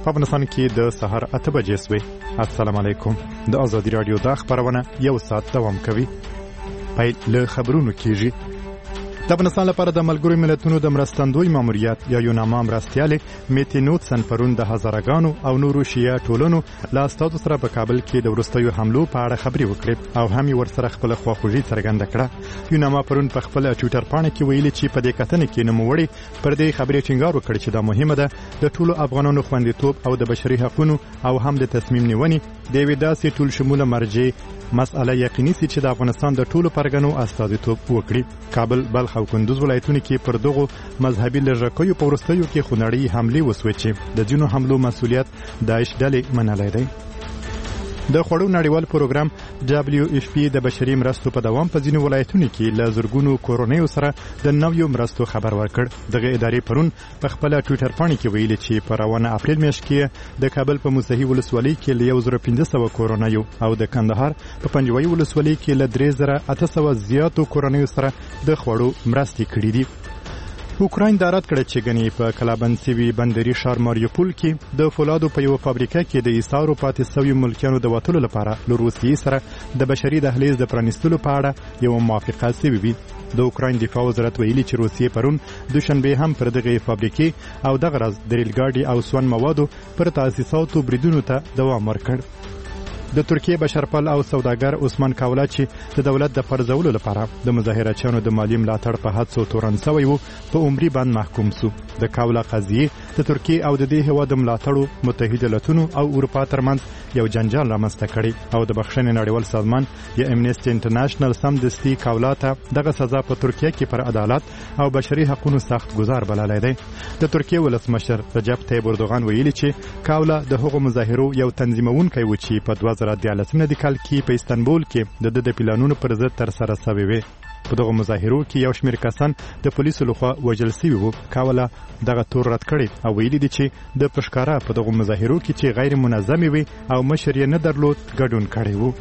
په افغانستان کې د سحر 8 بجې سوې. السلام علیکم. د ازادي رادیو د خبرونه یو ساعت دوام کوي. پیل له خبرونو کیږي. د افغانستان لپاره د ملګرو ملتونو د مرستندوی ماموریت یا یوناما مرستیالې میتی نوتسن پرون د هزارګانو او نورو شیعه ټولنو له استازو سره په کابل کې د وروستیو حملو په اړه خبرې وکړې او هم یې ورسره خپل خواخوږي څرګنده کړه. یوناما پرون په خپل ټویټر پاڼه کې ویلي چې په دې کتنې کې نوموړي پر دې خبرې ټینګار وکړ چې دا مهمه ده د ټولو افغانانو خوندیتوب او د بشري حقوقو او هم د تصمیم نیونې د یوې داسې ټول شموله مرجع مسأله یقیني سي چې د افغانستان د ټولو پرګنو استازیتوب وکړي. کابل، بلخ او کندوز ولایتونو کې پر دغو مذهبي لږکیو په وروستیو کې خونړۍ حملې وسوې چې د ځینو حملو مسؤلیت داعش ډلې منلی دی. د خوړو نړیوال پروګرام WFP د بشري مرستو په دوام په ځینو ولایتونو کې له زرګونو کورونیو سره د نویو مرستو خبر ورکړ. دغه ادارې پرون په خپل ټویټر پاڼه کې ویلي چې په روانه اپریل میاشت کې د کابل په موسهي ولسوالۍ کې له 1500 کورونیو او د کندهار په پنجوي ولسوالۍ کې له 3800 زیاتو کورونیو سره د خوړو مرستې کړې دي. اوکراین دا رد کړی چې ګنې په کلابند سوي بندري ښار ماریوپول کې د فولادو په یوه فابریکه کې د ایثارو پاتې سوي ملکیانو د وتلو لپاره له روسیې سره د بشري دهلیز د پرانیستلو په اړه یوه موافقه سوې وي. د اوکراین دفاع وزارت ویلي چې روسیې پرون دوشنبه هم پر دغه فابریکې او دغه ورځ د ریل ګاډي او سون موادو پر تاسیساتو بریدونو ته دوام ورکړ. د ترکیه بشرپال او سوداګر عثمان کاولا چې د دولت د پرځولو لپاره د مظاهرچیانو د مالی ملاتړ په حادثو تورن شوی وو په عمري باندې محکوم شو. د کاولا قضیه د ترکیه او د دې هیواد ملاتړو متحده ایالاتونو او اروپا ترمنځ یو جنجال رامنځته کړي او د بخښنې نړیوال سازمان یا امنیسټي انټرنیشنل سمدستي کاولا ته دغه سزا په ترکیه کې پر عدالت او بشري حقوقو سخت گزار بللی دی. د ترکیه ولسمشر رجب طیب اردوغان ویلي چې کاولا د هغو مظاهرو یو تنظیمونکی و چې په 2013 کال کې په استانبول کې د پلانونو پر ضد تر سره شوی وي. په دغه مظاهرو کې یو شمېر کسان د پولیسو لخوا وژل شوي وو. کاولا دغه تور رد کړی او ویلي دي چې د پښکارا په دغه مظاهرو کې چې غیر منظمې وي او مشر یې نه درلود ګډون کړی وو.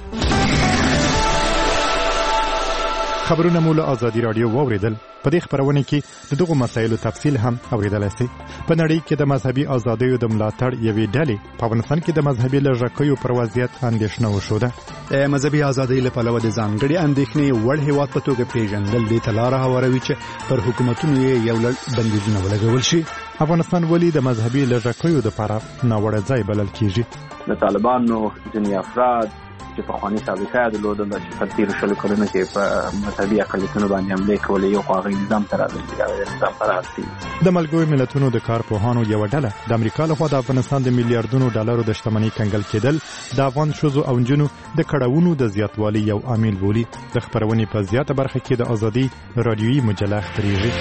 خبرونه مو له ازادي رادیو واوریدل. په دې خبرونه کې د دغو مسایلو تفصیل هم اوریدلای شئ. په نړۍ کې د مذهبي ازادیو د ملاتړ یوې ډلې په افغانستان کې د مذهبي لږکیو پر وضعیت اندېښنه وښوده. د مذهبي ازادۍ له پلوه د ځانګړي اندېښنې وړ هیواد په توګه پیژندل دې ته لاره هواروي چې پر حکومتونو یې یو لړ بندیزونه ولګول شي. افغانستان ولې د مذهبي لږکیو لپاره ناوړه ځای بلل کیږي؟ د طالبانو ځینې افراد چې په خواني سابقه درلودل چې په تیر شلو کلونو کې په مذهبي اقلیتونو باندې حملې کولې یو خواغی نظام تر نظام پراستی. د ملګرو ملتونو د کارپوهانو یو ډله د امریکا لخوا د افغانستان د میلیارډونو ډالرو د شتمنۍ کنګل کېدل د افغان ښځو او نجونو د کړاوونو د زیاتوالي یو عامل بولي. د خبرونې په زیاته برخه کې د ازادي رادیویي مجله خپریږي.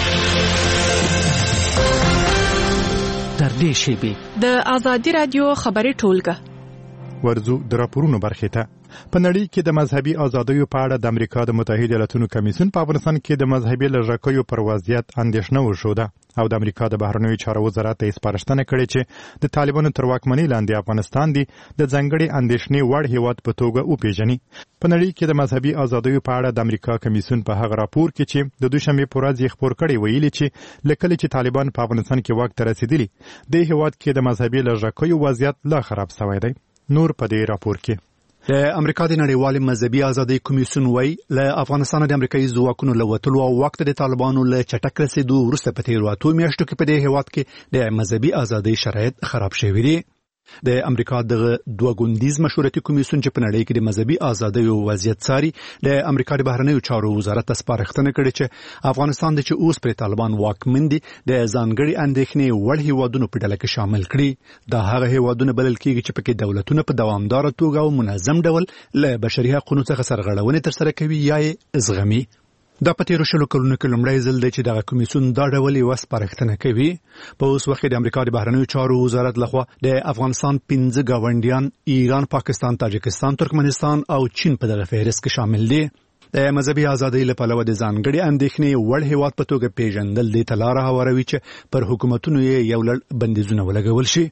تر دې شیبې د ازادي رادیو خبري ټولګه ورزو د راپورونو برخې ته. په نړۍ کې د مذهبي ازادیو په اړه د امریکا د متحده ایالاتونو کمیسیون په افغانستان کې د مذهبي لږکیو پر وضعیت اندېښنه وښوده او د امریکا د بهرنیو چارو وزارت ته سپارښتنه کړې چې د طالبانو تر واکمنۍ لاندې افغانستان دی د ځانګړي اندېښنې وړ هیواد په توګه وپیژني. په نړۍ کې د مذهبي ازادیو په اړه د امریکا کمیسیون په هغه راپور کې چې د دوشنبه په ورځ یې خپور کړی ویلي چې لکه چې طالبان په افغانستان کې واک ته رسیدلی د هیواد کې د مذهبي لږکیو وضعیت لا خراب شوی دی. نور په دې راپور کې د امریکا د نړیوال مذهبي ازادۍ کمیسیون وایي له افغانستان د امریکایي ځواکونو له وتلو او وخت د طالبانو له چټک رسیدو وروسته په تیرو 8 میاشتو کې په دې هیواد کې د مذهبي ازادۍ شرایط خراب شوي دي. د امریکا د دوه ګوندیز مشورتي کمیسیون چې په نړۍ کې د مذهبي ازادۍ او وضعیت څاري د امریکا د بهرنیو چارو وزارت ته سپارښتنه کړې چې افغانستان د چې اوس پر طالبان واکمن دي د ځانګړي اندېښنې وړ هیوادونو په ډله کې شامل کړي. دا هغه هیوادونه بلل کېږي چې پکې دولتونه په دوامدار توګه او منظم ډول له بشري حقوقو څخه سرغړونې ترسره کوي یا یې زغمي. دا په تیرو شلو کلونو کې لومړی ځل دی چې دغه کمیسیون دا ډول یوه سپارښتنه کوي. په اوس وخت کې د امریکا د بهرنیو چارو وزارت لخوا د افغانستان 15 ګاونډیان ایران، پاکستان، تاجکستان، ترکمنستان او چین په دغه فهرست کې شامل دي. د مذهبي ازادۍ له پلوه د ځانګړي اندېښنې وړ هیواد په توګه پیژندل دې ته لاره هواروي چې پر حکومتونو یې یو لړ بندیزونه ولګول شي.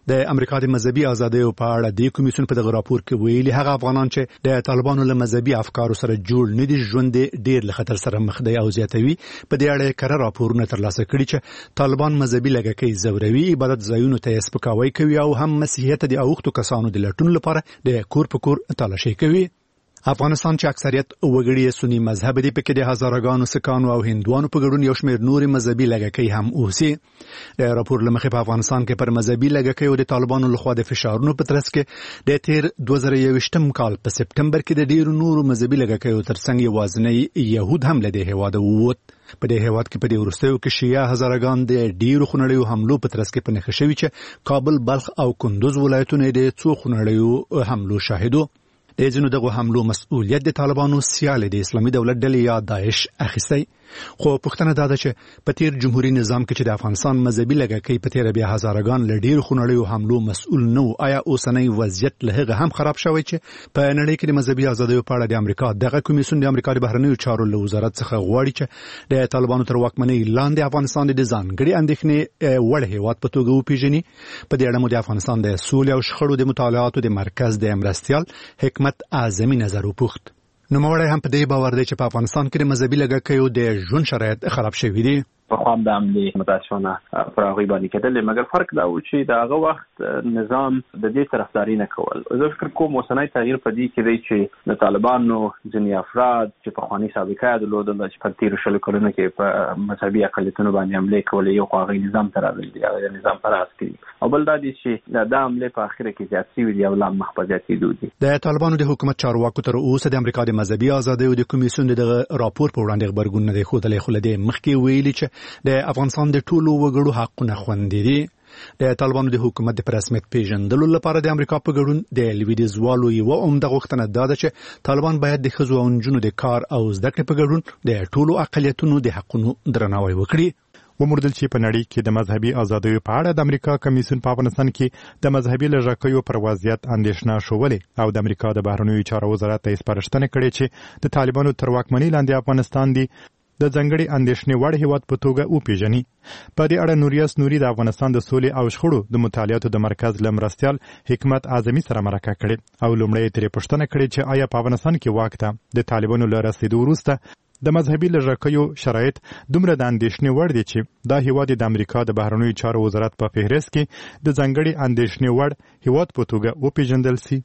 د امریکا د مذهبي ازادۍ په اړه د کمیسیون په دغه راپور کې ویلي هغه افغانان چې د طالبانو له مذهبي افکارو سره جوړ نه دي ژوند ډیر له خطر سره مخ دی او زیاتوي په دې اړه کره راپورونه ترلاسه کړي چې طالبان مذهبي لږکي زوروي عبادت ځایونو ته سپکاوی کوي او هم مسیحیت د اوښتو کسانو د لټون لپاره د کور په کور تلاشي کوي. افغانستان چې اکثریت وګړي سنی مذهب دي پکې د هزارګانو سکانو او هندوانو په ګډون یو شمېر نور مذهبي لږکي هم اوسي. د راپور لمخې په افغانستان کې پر مذهبي لږکي او د طالبانو لخوا د فشارونو په ترڅ کې د تیر 2021 کال په سپټمبر کې د ډیرو نورو مذهبي لږکیو ترڅنګ یوازنی يهود هم له دې هواده ووت. په دې هواد کې په دې ورستیو کې شیعه هزارګان د ډیرو خونړیو حملو په ترڅ کې په نښه شوي چې کابل، بلخ او کندوز ولایتونه د څو خونړیو حملو شاهدو. د ځینو دغه حملو مسؤلیت د طالبانو سیال د اسلامي دولت ډلې یا داعش اخیستی. خو پوښتنه دا ده چې په تیر جمهوریت نظام کې چې د افغانستان مذهبي لږکي په تیر بیا هزارګان له ډیر خونړیو حملو مسؤل نه و، آیا اوسنۍ وضعیت له هغه هم خراب شوی چې په نړۍ کې د مذهبي ازادۍ په اړه د امریکا دغه کمیسیون د امریکا د بهرنیو چارو له وزارت څخه غواړي چې د طالبانو تر واکمنۍ لاندې افغانستان د ځانګړي اندېښنې وړ هیواد په توګه وپیژني. په دې اړه مو د افغانستان د سولې او شخړو د مطالعاتو د مرکز د مرستیال حکمت اعظمي نظر وپوښت. نوموړی هم په دې باور دی چې په افغانستان کې د مذهبي لږکیو د ژوند شرایط خراب شوي دي. په خام د عملي متاسفانه پر هغه باندې کېدل، مګر فرق دا و چې د هغه وخت نظام د دې طرفداري نه کول. زه فکر کوم اوسنۍ تغییر په دې کې دی چې د طالبانو ځینې افراد چې په خواني سابقه درلودل چې په تیر شلو کلونو کې په مذهبي اقلیتونو باندې حمله کولې، یو خو هغه نظام ته راغلي دي، هغه نظام پر اساس کوي، او بل دا دي چې د حمله په اخر کې زیات شوي دي او لا مخبزاتي دي. د طالبانو د حکومت چارواکو تر اوسه د امریکا د مذهبي ازادۍ او د کمیسیون دغه راپور په وړاندې خبرګون نه دی خوده خلدي مخکې ویلي چې د افغانستان د ټولو وګړو حقونه خوندي دي. د طالبانو د حکومت د رسمیت پیژندلو لپاره د امریکا په ګډون د لویدیزوالو یو عمده غوښتنه ده چې طالبان باید د ښځو او نجونو د کار او زده کړې په ګډون د ټولو اقلیتونو د حقونو درناوی وکړي. وموردل چې په نړۍ کې د مذهبي ازادۍ په اړه د امریکا کمیسیون په افغانستان کې د مذهبي لږکیو پر وضعیت اندېښنه شولې او د امریکا د بهرنیو چارو وزارت ته سپارښتنه کړې چې د طالبانو تر واکمنۍ لاندې افغانستان دی د ځنګړي اندېښنې وړ هیواد په توګه وپیژني. په دې اړه نوریاس نوري د افغانستان د سولې او شخړو د مطالعاتو د مرکز لمرستیال حکمت اعظمي سره مرکه کړې او لومړی ترې پوښتنه کړې چې آیا په افغانستان کې واک ته د طالبانو له رسیدو وروسته د مذهبي لږکیو شرایط دومره د اندېښنې وړ دي چې دا هیواد د امریکا د بهرنیو چارو وزارت په فهرست کې د ځنګړي اندېښنې وړ هیواد په توګه وپیژندل سي.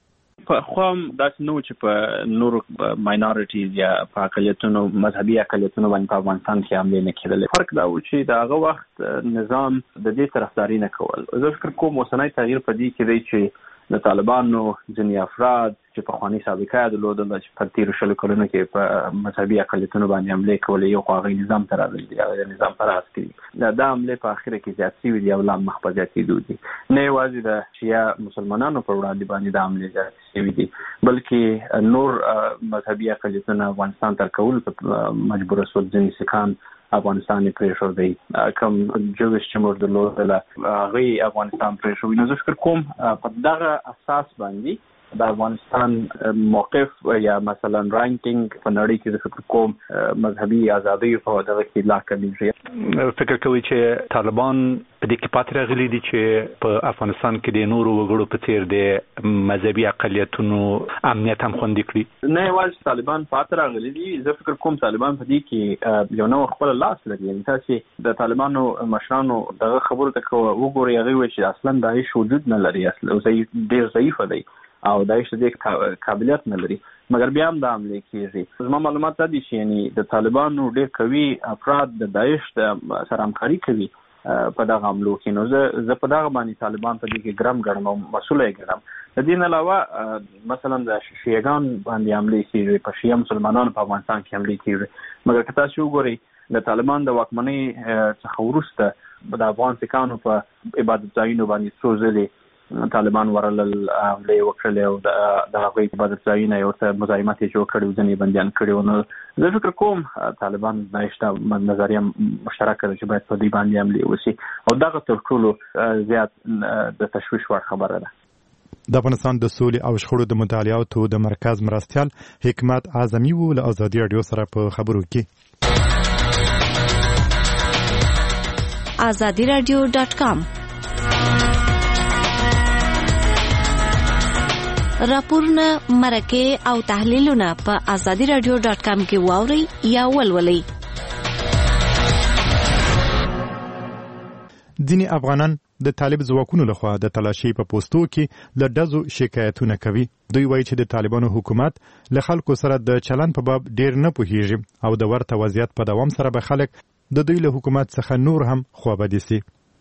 په خام داسې نو چې په نورو ماینورټیز یا په اقلیتونو مذهبي اقلیتونو باندې په افغانستان کې حمله نه کېدلې. فرق دا و چې د هغه وخت نظام د دې طرفداري نه کول. زه فکر کوم اوسنۍ تغییر په دې کې دی چې د طالبانو ځینې افراد چې په خواني سابقه درلودل چې په تیر شلو کلونو کې په مذهبي اقلیتونو باندې حمله کولې، یو خو هغه نظام ته راغلي دي، هغه نظام پر اساس کوي. دا حمله په اخر کې زیات شوي دي او لا مخبزاتي دي، نه یوازې د شیعه مسلمانانو پر وړاندې باندې د حمله زیات شوي دي، بلکې نور مذهبي اقلیتونه افغانستان تر کول مجبور شول. ځینې سکان افغانستان پرېښود دی، کوم جوش چې موږ درلودل هغه افغانستان پرېښود. نو زه فکر کوم په دغه اساس باندې د افغانستان موقف یا مثلا رانکینګ په نړۍ کې د فکر کوم مذهبي ازادۍ په دغه کې لا کمیږي. فکر کوي چې طالبان په دې کې پاتې راغلي دي چې په افغانستان کې د نورو وګړو په څیر د مذهبي اقلیتونو امنیت هم خوندي کړي؟ نه یوازې طالبان پاتې راغلي دي، زه فکر کوم طالبان په دې کې یو نو خپل لاس لري. یعنې تاسې د طالبانو مشرانو دغه خبرو ته وګورئ، هغوی وایي چې اصلا داعش وجود نه لري، اصلا ډېر ضعیفه دی او داعش دې قابلیت نه لري، مګر بیا هم دا حمله کېږي. زما معلومات دا دي چې یعنی د طالبانو ډېر قوي افراد د داعش سره همکاري کوي په دغه حملو کې. نو زه په دغه باندې طالبان په دې کې ګرم ګڼم او مسؤل یې ګڼم. د دې نه علاوه مثلا د شیعهګان باندې حملې کېږي، په شیعه مسلمانانو په افغانستان کې حملې کېږي، مګر که تاسو وګورئ د طالبان د واکمنۍ څخه وروسته د افغان سکانو په عبادت ځایونو باندې څو ځلې طالبان ورلل حملې وکړلې او د هغوی عبادت ځایونه یې ورته مزاحمت یې جوړ کړي، ځینې بندیان کړي وو. نو زه فکر کوم طالبان داعش ته نظریه مشترکه ده چې باید په دې باندې حملې وشي او دغه تر ټولو زیات د تشویش وړ خبره ده. د افغانستان د سولې او شخړو د مطالعاتو د مرکز مرستیال حکمت اعظمي وو له ازادي رادیو سره په خبرو کې. azadiradio.com راپورونه مرکه او تحلیلونه په azadiradio.com کې واوري یا ولولئ. ځینې افغانان د طالب ځواکونو لخوا د تلاشي په پوسټو کې له ډزو شکایتونه کوي. دوی وایي چې د طالبانو حکومت له خلکو سره د چلن په باب ډیر نه پوهیږي او د ورته وضعیت په دوام سره به خلک د دوی له حکومت څخه نور هم خوابدي سي.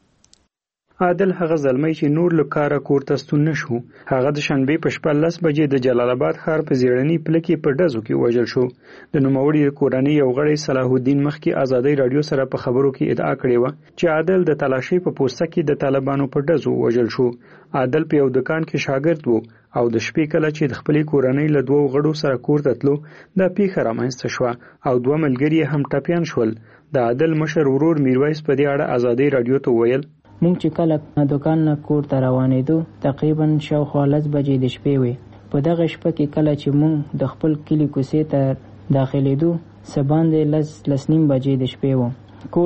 عادل هغه زلمی چې نور له کاره کور ته ستون نشو. هغه د شنبې په شپه 10 بجې د جلال آباد ښار په زیړنی پله کې په ډزو کې وژل شو. د نوموړي کورنۍ یو غړی صلاح الدین مخکې آزادۍ رادیو سره په خبرو کې ادعا کړې و چې عادل د تلاشي په پوسټه کې د طالبانو په ډزو وژل شو. عادل په یو دکان کې شاګرد و او د شپې کله چې د خپلې کورنۍ له دوه غړو سره کور ته تلو د پیښه رامنځته شو او دوه ملګري هم ټپيان شول. د عادل مشر ورور میرویس په دې اړه آزادۍ رادیو ته ویل مونږ چې کله دکان نه کور ته روانېدو تقریبا شاوخوا 10 بجې د شپې وې. په دغه شپه کې کله چې مونږ د خپل کلی کوڅې ته داخلېدو سباندې 10:30 بجې د شپې وو.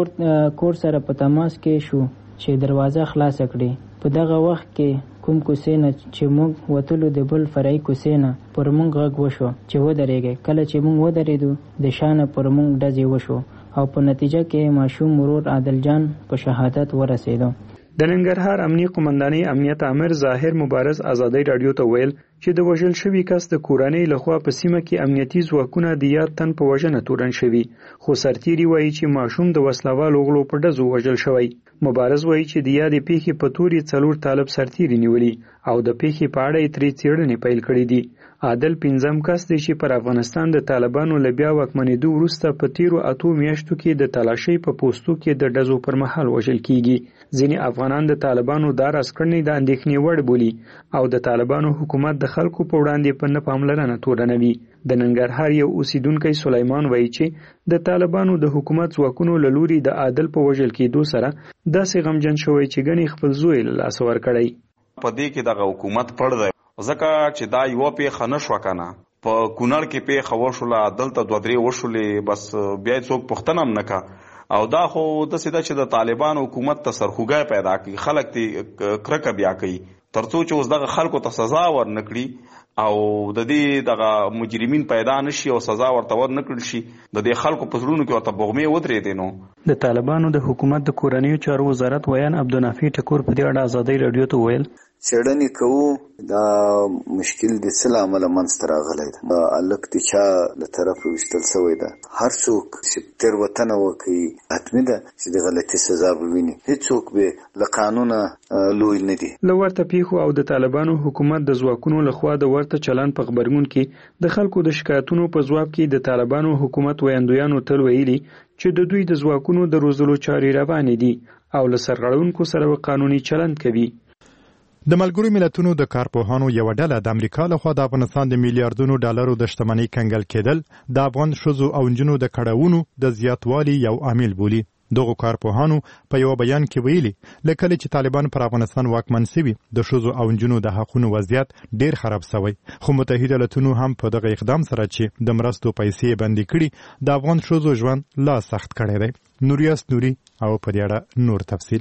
کور سره په تماس کې شو چې دروازه خلاص کړي. په دغه وخت کې کوم کوڅې نه چې مونږ وتلو د بل فرعي کوڅې نه پر مونږ غږ وشو چې ودرېږئ. کله چې مونږ ودرېدو د شانه پر مونږ ډزې وشو او په نتیجه کې ماشوم مرور عادل جان په شهادت ورسېدو. د ننګرهار امنیي قومندانۍ امنیت امر ظاهر مبارز آزادۍ رادیو ته ویل چې د وژل شوي کس د کورنۍ لخوا په سیمه کې امنیتي ځواکونه د یاد تن په وژنه تورن شوي، خو سرتیري وایي چې ماشوم د وسلوالو غړو په ډزو وژل شوی. مبارز وایي چې د یادې پیښې په تورې 4 طالب سرتیري نیولي او د پیښې په اړه یې ترې څېړنې پیل کړې دي. عادل 5م کس دی چې پر افغانستان د طالبانو له بیا واکمنېدو وروسته په تیرو 8 میاشتو کې د تلاشۍ په پوسټو کې د ډزو پر مهال وژل کیږي. ځینې افغانان د طالبانو دا راسکړنې د اندېښنې وړ بولي او د طالبانو حکومت د خلکو په وړاندې په نه پاملرنه تورنوي. د ننګرهار یو اوسیدونکی سلیمان وایي چې د طالبانو د حکومت ځواکونو له لوري د عادل په وژل کېدو سره داسې غمجن شوی چې ګنې خپل زوی له لاسه ورکړی. په دې کې دغه حکومت پړ دی ځکه چې دا یو پیښه نه شوه کنه. په کونړ کې پیښه وشوله، دلته 2-3 وشولې، بس بیا څوک پوښتنه هم نه کا. او دا خو داسې ده چې د طالبانو حکومت ته سرخوږی پیدا کوي، خلک ته کرکه بیا کوي ترڅو چې اوس دغه خلکو ته سزا ورنکړي او د دې دغه مجرمین پیدا نشي او سزا ورته ورنکړل شي. د دې خلکو په زړونو کې ورته بغمې ودرېدې. نو د طالبانو د حکومت د کورنیو چارو وزارت ویان عبدالنافع ټکور په دې اړه آزادۍ رادیو ته ویل څېړنې کوو دا مشکل د څه له امله منځته راغلی ده. هلک د چا له طرفه ویشتل شوی ده. هر څوک چې تېروتنه وکړي حتمي ده چې د غلطي سزا به ویني. هېڅوک به له قانونه لوی نه دي. له ورته پیښو او د طالبانو حکومت د ځواکونو لخوا د ورته چلند په غبرګون کې د خلکو د شکایتونو په ځواب کې د طالبانو حکومت ویاندویانو تل ویلي چې د دوی د ځواکونو د روزلو چارې روانې دي او له سرغړونکو سره قانوني چلند کوي. د ملګرو ملتونو د کارپوهانو یو ډله د امریکا لخوا د افغانستان د میلیارډونو ډالرو د شتمنۍ کنګل کېدل د افغان ښځو او نجونو د کړاوونو د زیاتوالي یو عامل بولي. دغه کارپوهانو په یو بیان کې ویلي لکه چې طالبان پر افغانستان واکمن شوي د ښځو او نجونو د حقونو وضعیت ډیر خراب شوی، خو متحده ایالاتونو هم په دغه اقدام سره چې د مرستو پیسې بندي کړي د افغان ښځو ژوند لا سخت کړی دی. نوریاس نوري او په دې اړه نور تفصیل.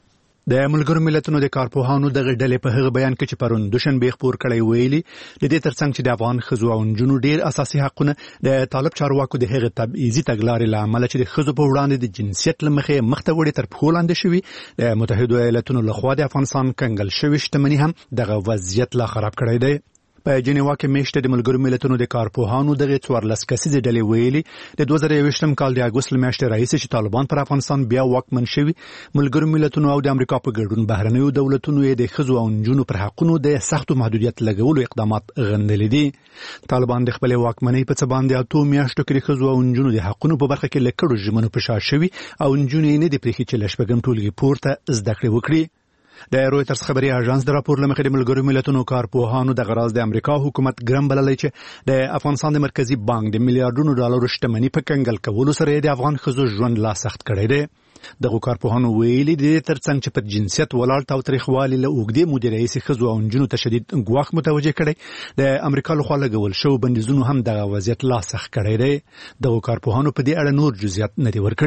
د ملګرو ملتونو د کارپوهانو دغه ډلې په هغه بیان کې چې پرون دوشنبه خبر کړی ویلي د دې ترڅنګ چې د افغان ښځو او نجونو ډیر اساسي حقونه د طالب چارواکو د هغه تبعیضي تګلارې له امله چې د ښځو په وړاندې د جنسیت له مخې مخته وړي تر پښو لاندې شوي د متحده ایالاتونو لخوا د افغانستان کنګل شوی شتمنۍ هم دغه وضعیت لا خراب کړی دی. په جنیوا کې میشته د ملګرو ملتونو د کارپوهانو دغه 14 کسیزه ډلې ویلي د 2021م کال د اګوست میاشتې راهیسې چې طالبان پر افغانستان بیا واکمن شوي، ملګرو ملتونو او د امریکا په ګډون بهرنیو دولتونو د ښځو او نجونو پر حقونو د سختو محدودیت لګولو اقدامات غندلي دي. طالبان د خپل واکمنۍ په څه باندې 8 میاشتو کې د ښځو او نجونو د حقونو په برخه کې لکړو ژمنو په شا شوي او نجونې نه د پریخي چې لشبګم ټولګي پورته زده کړې وکړي. د رويټرز خبري اژانس د راپور لمخې د ملګرو ملتونو کارپوهانو د غراز د امریکا حکومت ګرم بللی چې د افغانستان د مرکزی بانک د میلیارډونو ډالرو شتمنۍ په کنګل کولو سره د افغان ښځو ژوند لا سخت کړی دی. دغه کارپوهانو ویلي د ترڅنګ چې په جنسیت ولاړ تاوتریخوالي له اوږدې مودې راهیسې ښځو او نجونو ته شدید ګواښ متوجه کړی، د امریکا لخوا لګول شوی بندیزونو هم دغه وضعیت لا سخت کړی دی. دغه کارپوهانو په دې اړه نور جزئیات نه دي ورکړي.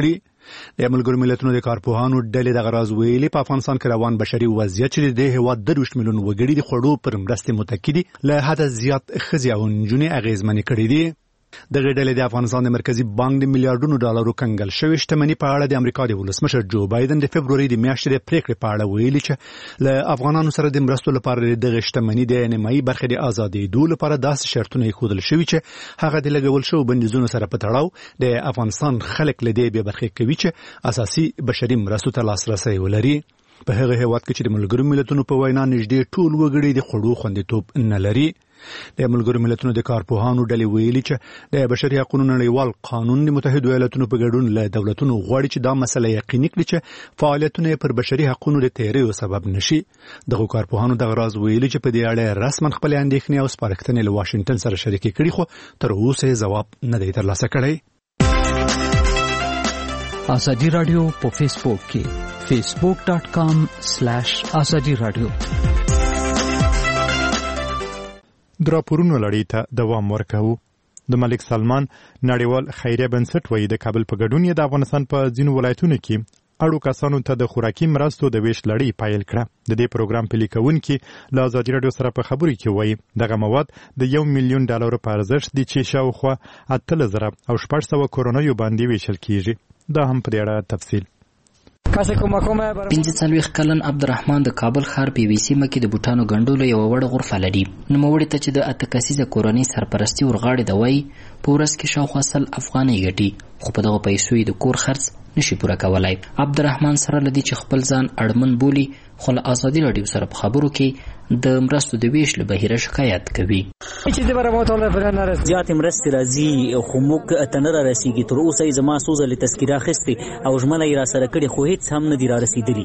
د ملګرو ملتونو د کارپوهانو ډلې د غراز ویلي په افغانستان کې روان بشري وضعیت چې د هیواد 20 میلیون وګړي د خوړو پر مرستې متکی دي له حد زیات ښځې او نجونې اغیزمنې کړي دي. د ډلې د افغانستان د مرکزی بانک د میلیارډونو ډالرو کنګل شوی شتمنۍ په اړه د امریکا د ولسمشر جو بایدن د فبروري د میاشتې د پریکړې په اړه ویلي چې له افغانانو سره د مرستو لپاره د شتمنۍ د نیمایي برخې د ازادېدو لپاره داسې شرطونه ایښودل شوي چې هغه د لګول شوو بندیزونو سره په تړاو د افغانستان خلک له دې بې برخې کوي چې اساسي بشري مرستو ته لاسرسی ولري. په هغه هیواد کې چې د ملګرو ملتونو په وینا نږدې ټول وګړي د خوړو خوندیتوب نه لري. د ملګرو ملتونو د کارپوهانو ډلې ویلي چې د بشري حقوقو نړیوال قانون د متحده ایالاتونو په ګډون له دولتونو غواړي چې دا مسله یقیني کړي چې فعالیتونه پر بشري حقوقو د تیریو سبب نشي. دغه کارپوهانو د غراز ویلي چې په دې اړه رسما خپل اندېښنې او سپارښتنې له واشنگټن سره شریکې کړي خو تر اوسه جواب نه دی ترلاسه کړی. ازادي رادیو په فیسبوک کې facebook.com/azadi radio د راپورونو لړۍ ته دوام ورکوو. د ملک سلمان نړیوال خیریه بنسټ وایي د کابل په ګډون د افغانستان په ځینو ولایتونو کې اړو کسانو ته د خوراکي مرستو د ویش لړۍ پیل کړه. د دې پروګرام پلي کوونکي له ازادي رادیو سره په خبرو کې وایي دغه مواد د $1 میلیون په ارزښت دي چې شاوخوا 8,700 کورنیو باندې ویشل کیږي. دا هم په دې اړه تفصیل. 45 کلن عبدالرحمن د کابل ښار په وی سیمه کې د بوټانو ګنډولو یو وړه غرفه لري. نوموړي ته چې د 8 کسیزه کورنۍ سرپرستي ورغاړي د وای په ورځ کې شاوخوا 100 افغانۍ ګټي، خو په دغه پیسو یې د کور خرڅ نشي پوره کولای. عبدالرحمن سره لدی چې خپل ځان اړمن بولی، خو له ازادي رادیو سره په خبرو کې د مرستو د ویش له بهیره شکایت کوي. چې د برابر زیات مرستې راځي خو موږ ته نه رسیږي. تر اوسه یې زما څو ځلې تذکیره اخیستې او ژمنه یې راسره کړې خو هیڅ هم نه دي رارسېدلي.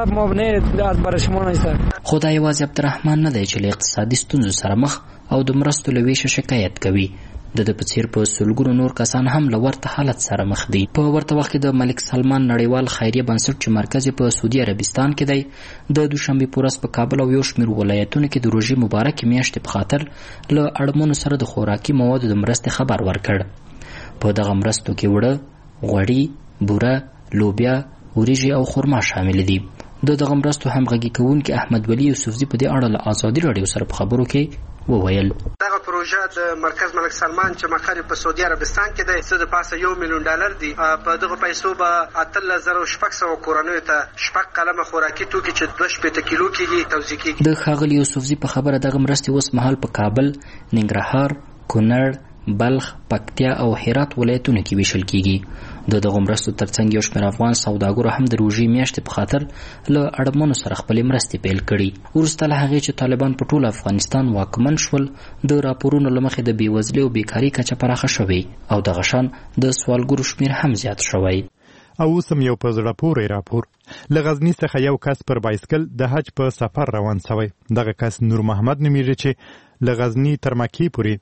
خو دا یوازې عبدالرحمن نه دی چې له اقتصادي ستونزو سره مخ او د مرستو له ویشه شکایت کوي. د په څیر په سلګونو نور کسان هم له ورته حالت سره مخ دي. په ورته وخت کې د ملک سلمان نړیوال خیریه بنسټ چې مرکز په سعودي عربستان کې دی د دوشنبه په ورځ په کابل او یو شمېر ولایتونو کې د روژې مبارکې میاشتې په خاطر له اړمنو سره د خوراکي موادو د مرستې خبر ورکړ. په دغه مرستو کې وړه، غوړي، بوره، لوبیا، وریجې او خرما شامل دي. دغه مرستو همغږي کوونکي احمد ولی یوسفزي په دې اړه له ازادي رادیو سره په خبرو کې وویل دغه پروژه د مرکز ملک سلمان چې مقر په سعودي عربستان کې دی څه د پاسه $1 میلیون دي. په دغه پیسو به 8,600 کورنیو ته شپږ قلمه خوراکي توکي چې 2 کیلو کېږي توزیع کېږي. د ښاغلي یوسفزي په خبره دغه مرستې اوس مهال په کابل، ننګرهار، کونړ، بلخ، پکتیا او هرات ولایتونو کې ویشل کېږي. دغه مرستو ترڅنګ یو شمېر افغان سوداګرو هم د روژې میاشتې په خاطر له اړمنو سره خپلې مرستې پیل کړي. وروسته له هغې چې طالبان په ټول افغانستان واکمن شول د راپورونو له مخې د بېوزلۍ او بیکارۍ کچه پراخه شوې او دغه شان د سوالګرو شمېر هم زیات شوی. او اوس هم یو په زړه پورې راپور. له غزني څخه یو کس پر بایسکل د حج په سفر روان شوی. دغه کس نور محمد نومیږي چې له غزني تر مکې پورې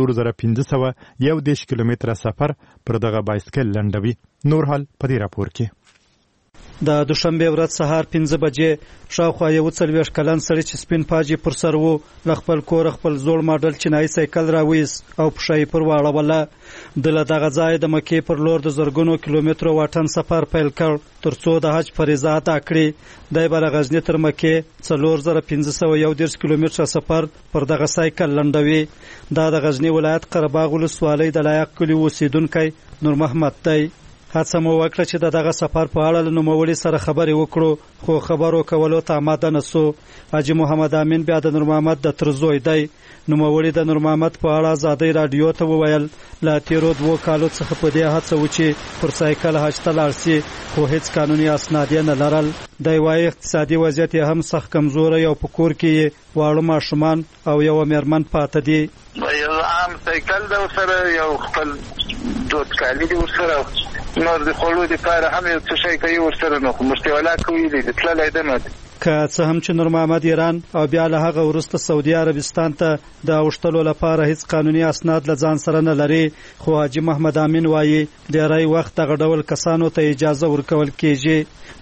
4511 کیلومتره سفر پر دغه بایسکل لنډوي. نور حال په دې راپور کې. د دوشنبه ورځ سهار 5 بجې شاوخوا 41 کلن سړی چې سپین پاجي پر سر وو له خپل کور خپل زوړ ماډل چینایي سایکل راوېس او پښې پر واړوله. د دغه ځای د مکې پر لور د زرګونو کیلومترو واټن سفر پیل کړ ترڅو د حج فریضه ادا کړي. د غزنی تر مکې 4511 کیلومتره سفر پر دغه سایکل لنډوي. دا د غزنی ولایت قرهباغ ولسوالۍ د لایق کلی اوسیدونکی نور محمد دی. هڅه مو وکړه چې دغه سفر په اړه له نوموړي سره خبرې وکړو خو خبرو کولو ته آماده نسو. حاجي محمد امین بیا د نور محمد د ترزوی دی. نوموړي د نور محمد په اړه ازادي رادیو ته وویل لا تیرو 2 کالو څخه په دې هڅه و چې پر سایکل حج ته لاړ شي خو هیڅ قانوني اسناد یې نه لرل. دی وايي اقتصادي وضعیت یې هم سخت کمزوری او په کور کې واړه ماشومان او یو میرمن پاتې دي. یو عام سایکل د سره یو خپل دوت کالی دی سره نور د خلکو لپاره هم یو څه شي کوي ورسره نو مستولا کوي د تللای دمه که څه هم چې نور محمد ایران او بیا له هغه وروسته سعودي عربستان ته د اوښتلو لپاره هیڅ قانوني اسناد له ځان سره نه لري خو حاجي محمد امین وایي ډېری وخت دغه ډول کسانو ته اجازه ورکول کېږي.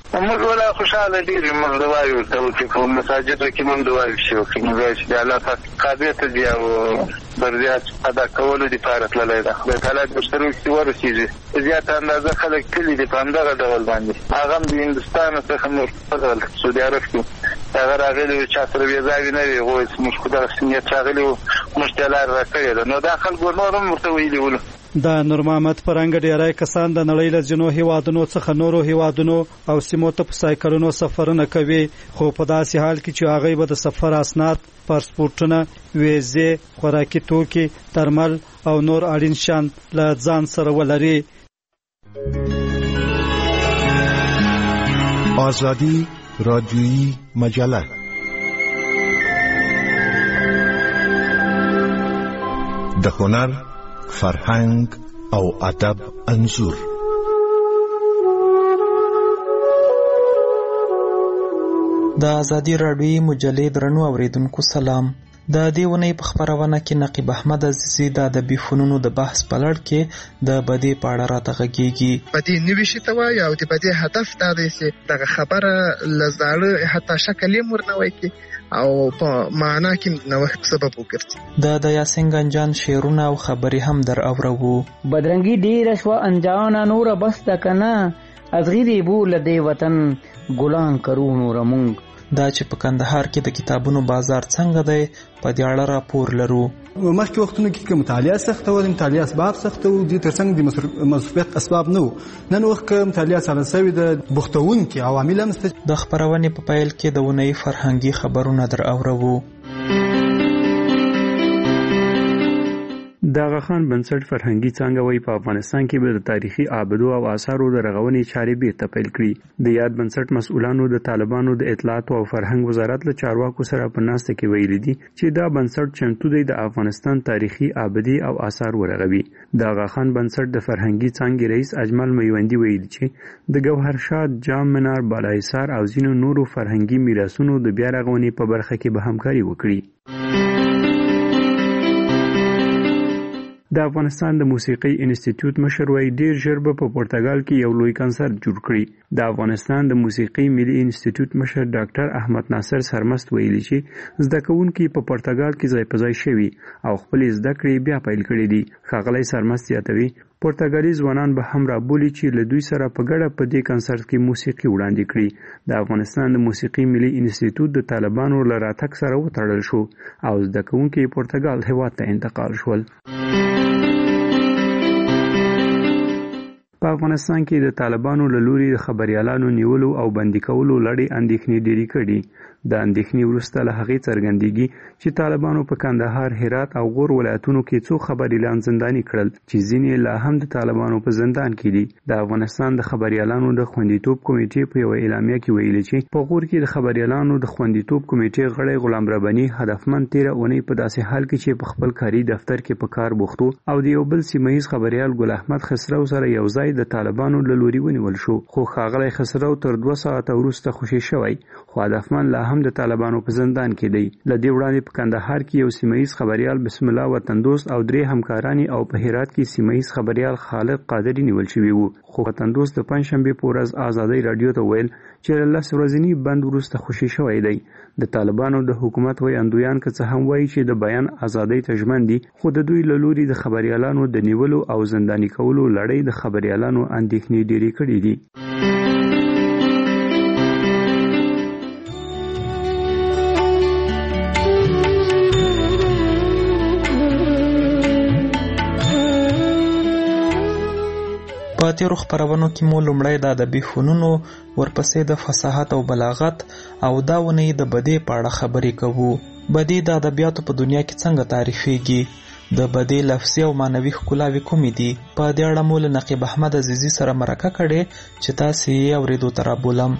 موږ ولا خوشاله دي موږ دعای ورته چې په مساجد کې موږ دعای شو چې موږ چې الله پاک قادر ته دی او برزيات ادا کولو لپاره تللی ده د حالات مشترک چې ورسیږي زیات اندازه خلک کلی دي په همدغه ډول باندې هغه د هندستان څخه موږ په سعودي عرب کې هغه راغلي چې تر ویزاوی نه وي غوښ موږ خو د سنیت راغلي مشتلار راکړي ده نو داخل ګورنر مرته ویلي ول د نور محمد فرنګ ډیری کسان د نړۍ له جنو هیوادونو څخه نورو هیوادونو او سیمو ته په سایکلونو سفرونه کوي خو په داسې حال کې چې هغه به د سفر اسناد پاسپورتونه ویزې خوراکي توکي درمل او نور اړین شیان له ځان سره ولري آزادی رادیویی مجله د هنر فرهنګ او ادب انځور د ازادي راډیویی مجلې درنو اوریدونکو سلام د دې ونې په خبرونه کې نقیب احمد عزیزی د ادبي فنونو د بحث په لړ کې د بدی په اړه راته غږیږي بدی نوي شي ته وایي او د بدی هدف دا دی چې دغه خبره لزاړه حتی شکل یې مرنوي کې او په معنا کې نوښت سبب وګرځي د یاسین گنجان شعرونه او خبرې هم در اورو بدرنګي ډیر شو انجان نور بس تکنا ازغری بول دی وطن ګلان کرو نور مونږ دا چې په کندهار کې د کتابونو بازار څنګه دی په دې اړه راپور لرو مخکې وختونو کې مطالعه سخته و مطالعه اسباب سخته و د ترڅنګ د مسؤلیت اسباب نه نن وخت مطالعه سره سوي د بوختون کې عوامل هم د خبرونې په پیل کې د ونې فرهنګي خبرونه در اورو د آغا خان بنسټ فرهنګي څانګه وایي په افغانستان کې به د تاریخي آبدو او آثارو د رغونې چارې بیرته پیل کړي د یاد بنسټ مسؤلانو د طالبانو د اطلاعات او فرهنګ وزارت له چارواکو سره په ناسته کې ویلي دي چې دا بنسټ چمتو دی د افغانستان تاریخي آبدي او آثار ورغوي د آغا خان بنسټ د فرهنګي څانګې رئیس اجمل میوندي ویلي چې د ګوهر شاد جام منار بالاحصار او ځینو نورو فرهنګي میراثونو د بیا رغونې په برخه کې به همکاري وکړي د افغانستان د موسیقي انسټیټیوټ مشر وایي ډیر ژر به په پرتګال کې یو لوی کنسرت جوړ کړي د افغانستان د موسیقي ملي انسټیټیوټ مشر ډاکټر احمد ناصر سرمست ویلي چې زده کوونکي په پرتګال کې ځای په ځای شوي او خپل زده کړې بیا پیل کړي دي ښاغلی سرمست یادوي پرتګالي ځوانان به هم رابولي چې له دوی سره په ګډه په دې کنسرت کې موسیقي وړاندې کړي د افغانستان د موسیقي ملي انسټیټیوټ د طالبانو له راتګ سره وتړل شو او زده کوونکي پرتګال هیواد ته انتقال شول په افغانستان کې د طالبانو له لوري د خبريالانو نیولو او بندي کولو لړۍ اندېښنې ډېرې کړي د اندېښنې وروسته له هغې څرګندېږي چې طالبانو په کندهار هرات او غور ولایتونو کې څو خبريالان زنداني کړل چې ځینې لا هم د طالبانو په زندان کې دي د افغانستان د خبريالانو د خوندیتوب کمیټې په یو اعلامیه کې ویلي چې په غور کې د خبريالانو د خوندیتوب کمیټې غړی غلام رباني هدفمند 13 اونۍ په داسې حال کې چې په خپل کاري دفتر کې په کار بوختو او د یو بل سیمه‌یز خبريال ګل احمد خسرو سره یو ځای د طالبانو له لوري ونیول شو خو ښاغلی خسرو تر 2 ساعته وروسته خوشي شوی خو هدفمند لا هم د طالبانو په زندان کې دی ل دې وړاندې په کندهار کې یو سیمه‌یز خبريال بسم الله وطن دوست او 3 همکارانی او په هرات کې سیمه‌یز خبريال خالد قادری نیول شوی وو خو وطن دوست د پنځشنبه په ورځ آزادۍ رادیو ته ویل چې له ورځنی بند وروسته خوشي شوی دی د طالبانو د حکومت وای اندویان که څه هم وایي چې د بیان ازادۍ ته ژمن دي خو د دوی له لوري د خبريالانو د نیولو او زنداني کولو لړۍ د خبريالانو اندېښنې ډېرې کړې دي په تیرو خبرونو کې مو لومړی د ادبي فنونو ورپسې د فصاحت او بلاغت او دا ونې د بدی په اړه خبرې کوو بدی د ادبیاتو په دنیا کې څنګه تعریفېږي د بدی لفظي او معنوي ښکلاوې کومې دي په دې اړه مو له نقیب احمد عزیزي سره مرکه کړې چې تاسې یې اورېدو ته رابولم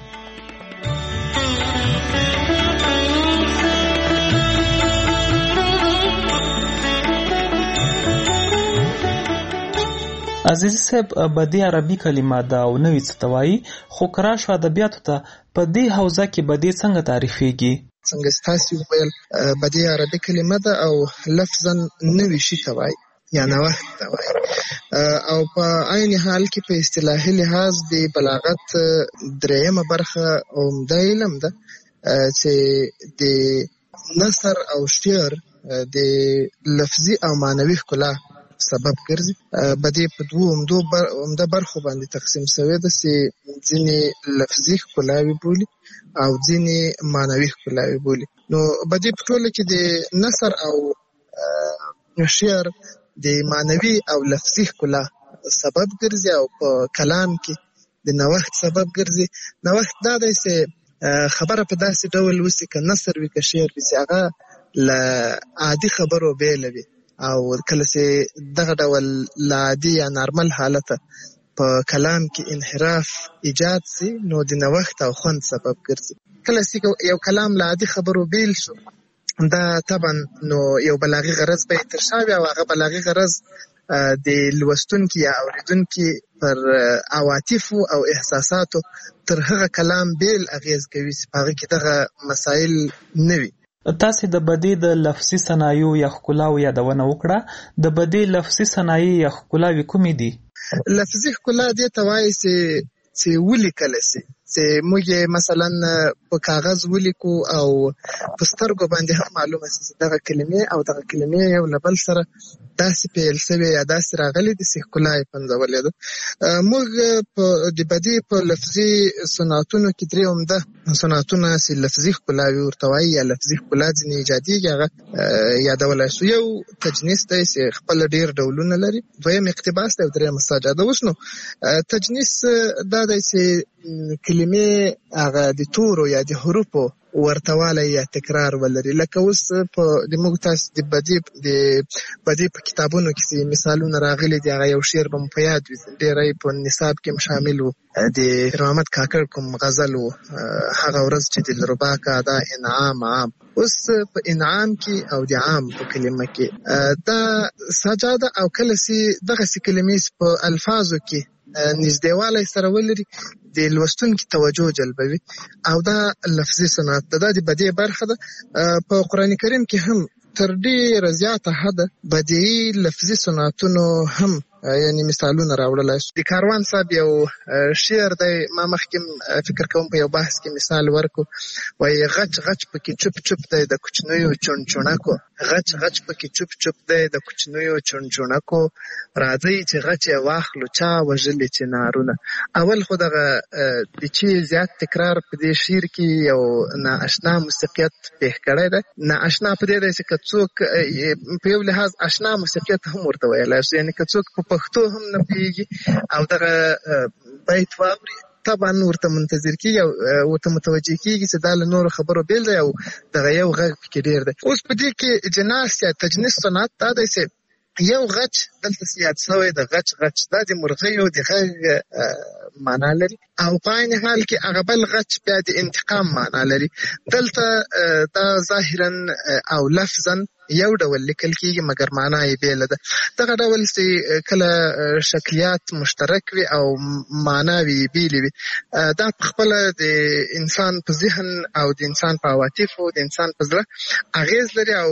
عزیزي صاحب بدی عربي کلمه ده او نوې څه ته وایي خو که راشو ادبیاتو ته په دې حوزه کې بدی څنګه تعریفېږي څنګه ستاسو ویل بدی عربي کلمه ده او لفظا نوې شي ته وایي یا نوښت ته وایي. او په عین حال کې په اصطلاحي لحاظ د بلاغت درېیمه برخه عمده علم ده چې د نثر او شعر د لفظي او معنوي ښکلا سبب ګرځي. بدیع په دوو عمده برخو باندې تقسیم شوی ده چې ځینې لفظي ښکلاوې بولي او ځینې معنوي ښکلاوې بولي. نو بدیع په ټوله کې د نثر او شعر د معنوي او لفظي ښکلا سبب ګرځي او په کلام کې د نوښت سبب ګرځي. نوښت دا دی چې خبره په داسې ډول وسي که نثر وي که شعر وي چې هغه له عادي خبرو بیله وي او کله چې دغه ډول له عادي یا نارمل حالته په کلام کې انحراف ایجاد سي نو د نوښت او خوند سبب ګرځي. کله چې یو کلام له عادي خبرو بیل شو دا طبعا نو یو بلاغي غرض به ترشا وي او هغه بلاغي غرض د لوستونکي یا اوریدونکي پر عواطفو او احساساتو تر هغه کلام بیل اغیز کوي چې په هغه کې دغه مسایل نه وي. تاسې د بدیع د لفظي صنایعو یا ښکلاو یادونه وکړه. د بدیع لفظي صنایع یا ښکلاوې کومې دي؟ لفظي ښکلا دې ته وایي چې ولیکلی سي، چې موږ مثلا په کاغذ ولیکو او په سترګو باندې هم معلومه سي چې دغه کلمې او دغه کلمې یو له بل سره داسې پیل سوې یا داسې راغلي دي چې ښکلا یې پنځولې ده. موږ د بدیع په لفظي صنعتونو کې درې عمده صنعتونه چې لفظي ښکلاوې ورته وایي یا لفظي ښکلا ځینې ایجادېږي هغه یادولی شو. یو تجنیس دی چې خپل ډېر ډولونه لري، دویم اقتباس دی او دریم سجاده. اوس نو تجنیس دا دی چې کلمې هغه د تورو یا د حروفو ورتوالی یا تکرار ولري. لکه اوس د موږ تاسو د بدیع په کتابونو کې مثالونه راغلي دي، هغه یو شعر به مو په یاد وي، ډېری په نصاب کې هم شامل و، د پیر محمد کاکړ کوم غزل و، هغه ورځ چې دلربا کا دا انعام عام. اوس په انعام کې او د عام په کلمه کې دا سجاده او کله چې دغسې کلمې په الفاظو کې نږدېوالی سره ولري د لوستونکي توجه جلبوي او دا لفظي صنعت ده. دا د بدیع برخه ده. په قرآن کریم کې هم تر ډېره زیاته حده بدیعي لفظي صنعتونو هم یعنی مثالونه راوړلی شو. د کاروان صاحب یو شعر دی، ما مخکې فکر کوم په یو بحث کې مثال ورکو، وایي غچ غچ پکې چوپ چوپ دی د کوچنیو چونچونکو، غچ غچ پکې چوپ چوپ دی د کوچنیو چونچونکو، راځئ چې غچ یې واخلو چا وژلي چې نارونه. اول خو دغه د چې زیات تکرار په دې شعر کې یو نااشنا موسیقیت پېښ کړی دی. نااشنا په دې دی چې که څوک په یو لحاظ اشنا موسیقیت هم ورته ویلی شي، یعنې که څوک په پښتو هم نه پوهېږي او دغه بیت واوري طبعا ورته منتظر کېږي او ورته متوجه کېږي چې دا له نورو خبرو بیل دی او دغه یو غږ پکې ډېر دی. اوس په دې کې جناس یا تجنیس صنعت دا دی چې یو غچ دلته یاد شوی د غچ غچ دا د مرغیو د غږ معنا لري او په عین حال کې هغه بل غچ بیا د انتقام معنا لري. دلته دا ظاهرا او لفظا یو ډول لیکل کېږي مګر معنا یې بیله ده. دغه ډول چې کله شکلیات مشترک وي او معناوې بیلې وي دا په خپله د انسان په ذهن او د انسان په عواطفو د انسان په زړه اغیز لري او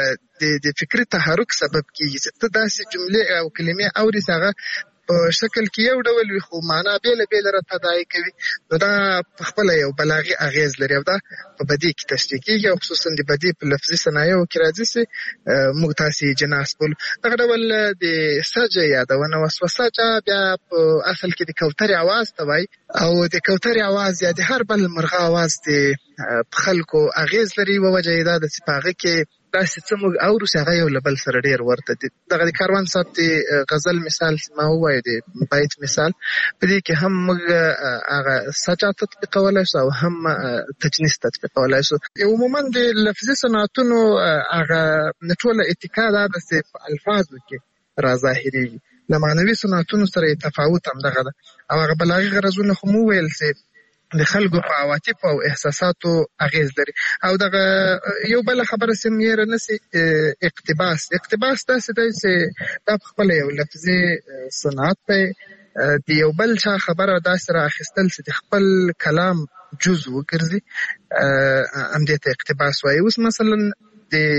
د فکري تحرک سبب کېږي چې ته داسې جملې او کلمې اورې چې هغه په شکل کې یو ډول وي خو معنا بیله بیله راته ادعا کوي. نو دا په خپله یو بلاغي اغیز لري او دا په بدیع کې تشریح کېږي او خصوصا د بدیع په لفظي صنایعو کې راځي چې موږ تاسې جناس بولو. دغه ډول د سجه یادونه وسوه. سجه بیا په اصل کې د کوترې اواز ته وایي او د کوترې اواز یا د هر بل مرغه اواز د په خلکو اغیز لري. یوه وجه یې دا ده چې په هغه کې داسې څه موږ اورو چې هغه یو له بل سره ډېر ورته دي. دغه د کاروان صاحب د غزل مثال ما ووایو د بیت مثال په دې کې هم موږ هغه سجا تطبیقولی شو او هم تجنیس تطبیقولی شو. عموما د لفظي صنعتونو هغه ټوله اتکا دا ده چې په الفاظو کې راظاهرېږي. له معنوي صنعتونو سره یې تفاوت همدغه ده او هغه بلاغي غرضونه خو مو وویل چې د خلکو په عواطفو او احساساتو اغیز لري. او دغه یو بله خبره چې مېره نسي اقتباس داسې دی چې دا په خپله یو لفظي صنعت دی. د یو بل چا خبره داسې را اخیستل چې د خپل کلام جز وګرځي همدې ته اقتباس وایي. اوس مثلا د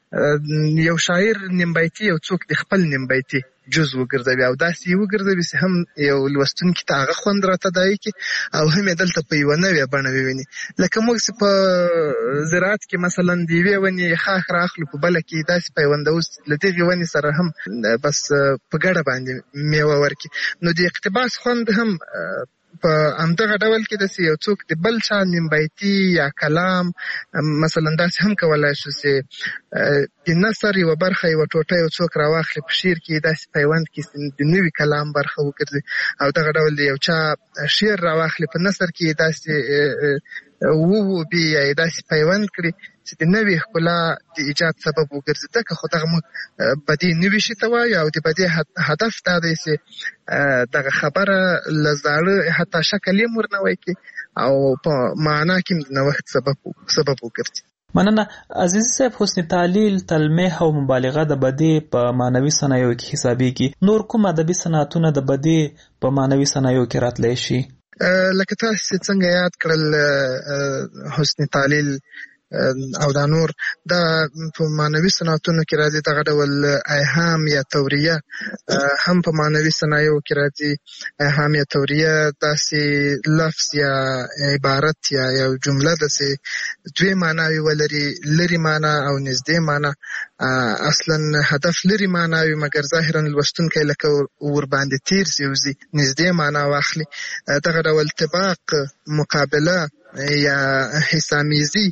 یو شاعر نیمبیتي یو څوک د خپل نیمبیتي جز وګرځوي او داسې وګرځوي چې هم یو لوستونکي ته هغه خوند راته دایي کی او هم یې دلته په یوه نوې بڼه وویني. لکه موږ چې په زراعت کې مثلا د یوې ونې خاښ راخلو په بله کې داسې پیوندوس له دغې ونې سره هم بس په ګډه باندې میوه ورکړي. نو د اقتباس خوند هم په همدغه ډول کې داسې یو څوک د بل چا نیمبیتي یا کلام مثلا داسې هم کولای شو چې د نثر یوه برخه یوه ټوټه یو څوک راواخلي په شعر کې داسې پیوند کې د نوي کلام برخه وګرځي او دغه ډول د یو چا شعر راواخلي په نثر کې داسې ووبي یا داسې پیوند کړي چې د نوې ښکلا د ایجاد سبب وګرځي. ځکه خو دغه موږ بدیع نوي شي ته وایو او د بدیع هدف دا دی چې دغه خبره له زاړه حتی شکل یې ورنوی کړي او په معنا کې د نوښت سبب وګرځي. مننه عزیزي صاحب. حسن تعلیل، تلمیح او مبالغه د بدیع په معنوي صنایعو کې حسابېږي. نور کوم ادبي صنعتونه د بدیع په معنوي صنایعو کې راتلی شي؟ لکه تاسو څنګه یاد کړل حسن تعلیل او دا نور دا په معنوي صنعتونو کې راځي. دغه ډول ایهام یا توریه هم په معنوي صنایعو کې راځي. ایهام یا توریه داسې لفظ یا عبارت یا یو جمله داسې دوی معناوي ولري، لري معنا او نږدې معنا. اصلا هدف لري معنا وي مګر ظاهرا لوستونکی لکه ورباندې تیر سي نږدې معنا واخلي. دغه ډول طباق، مقابله یا حسامیزي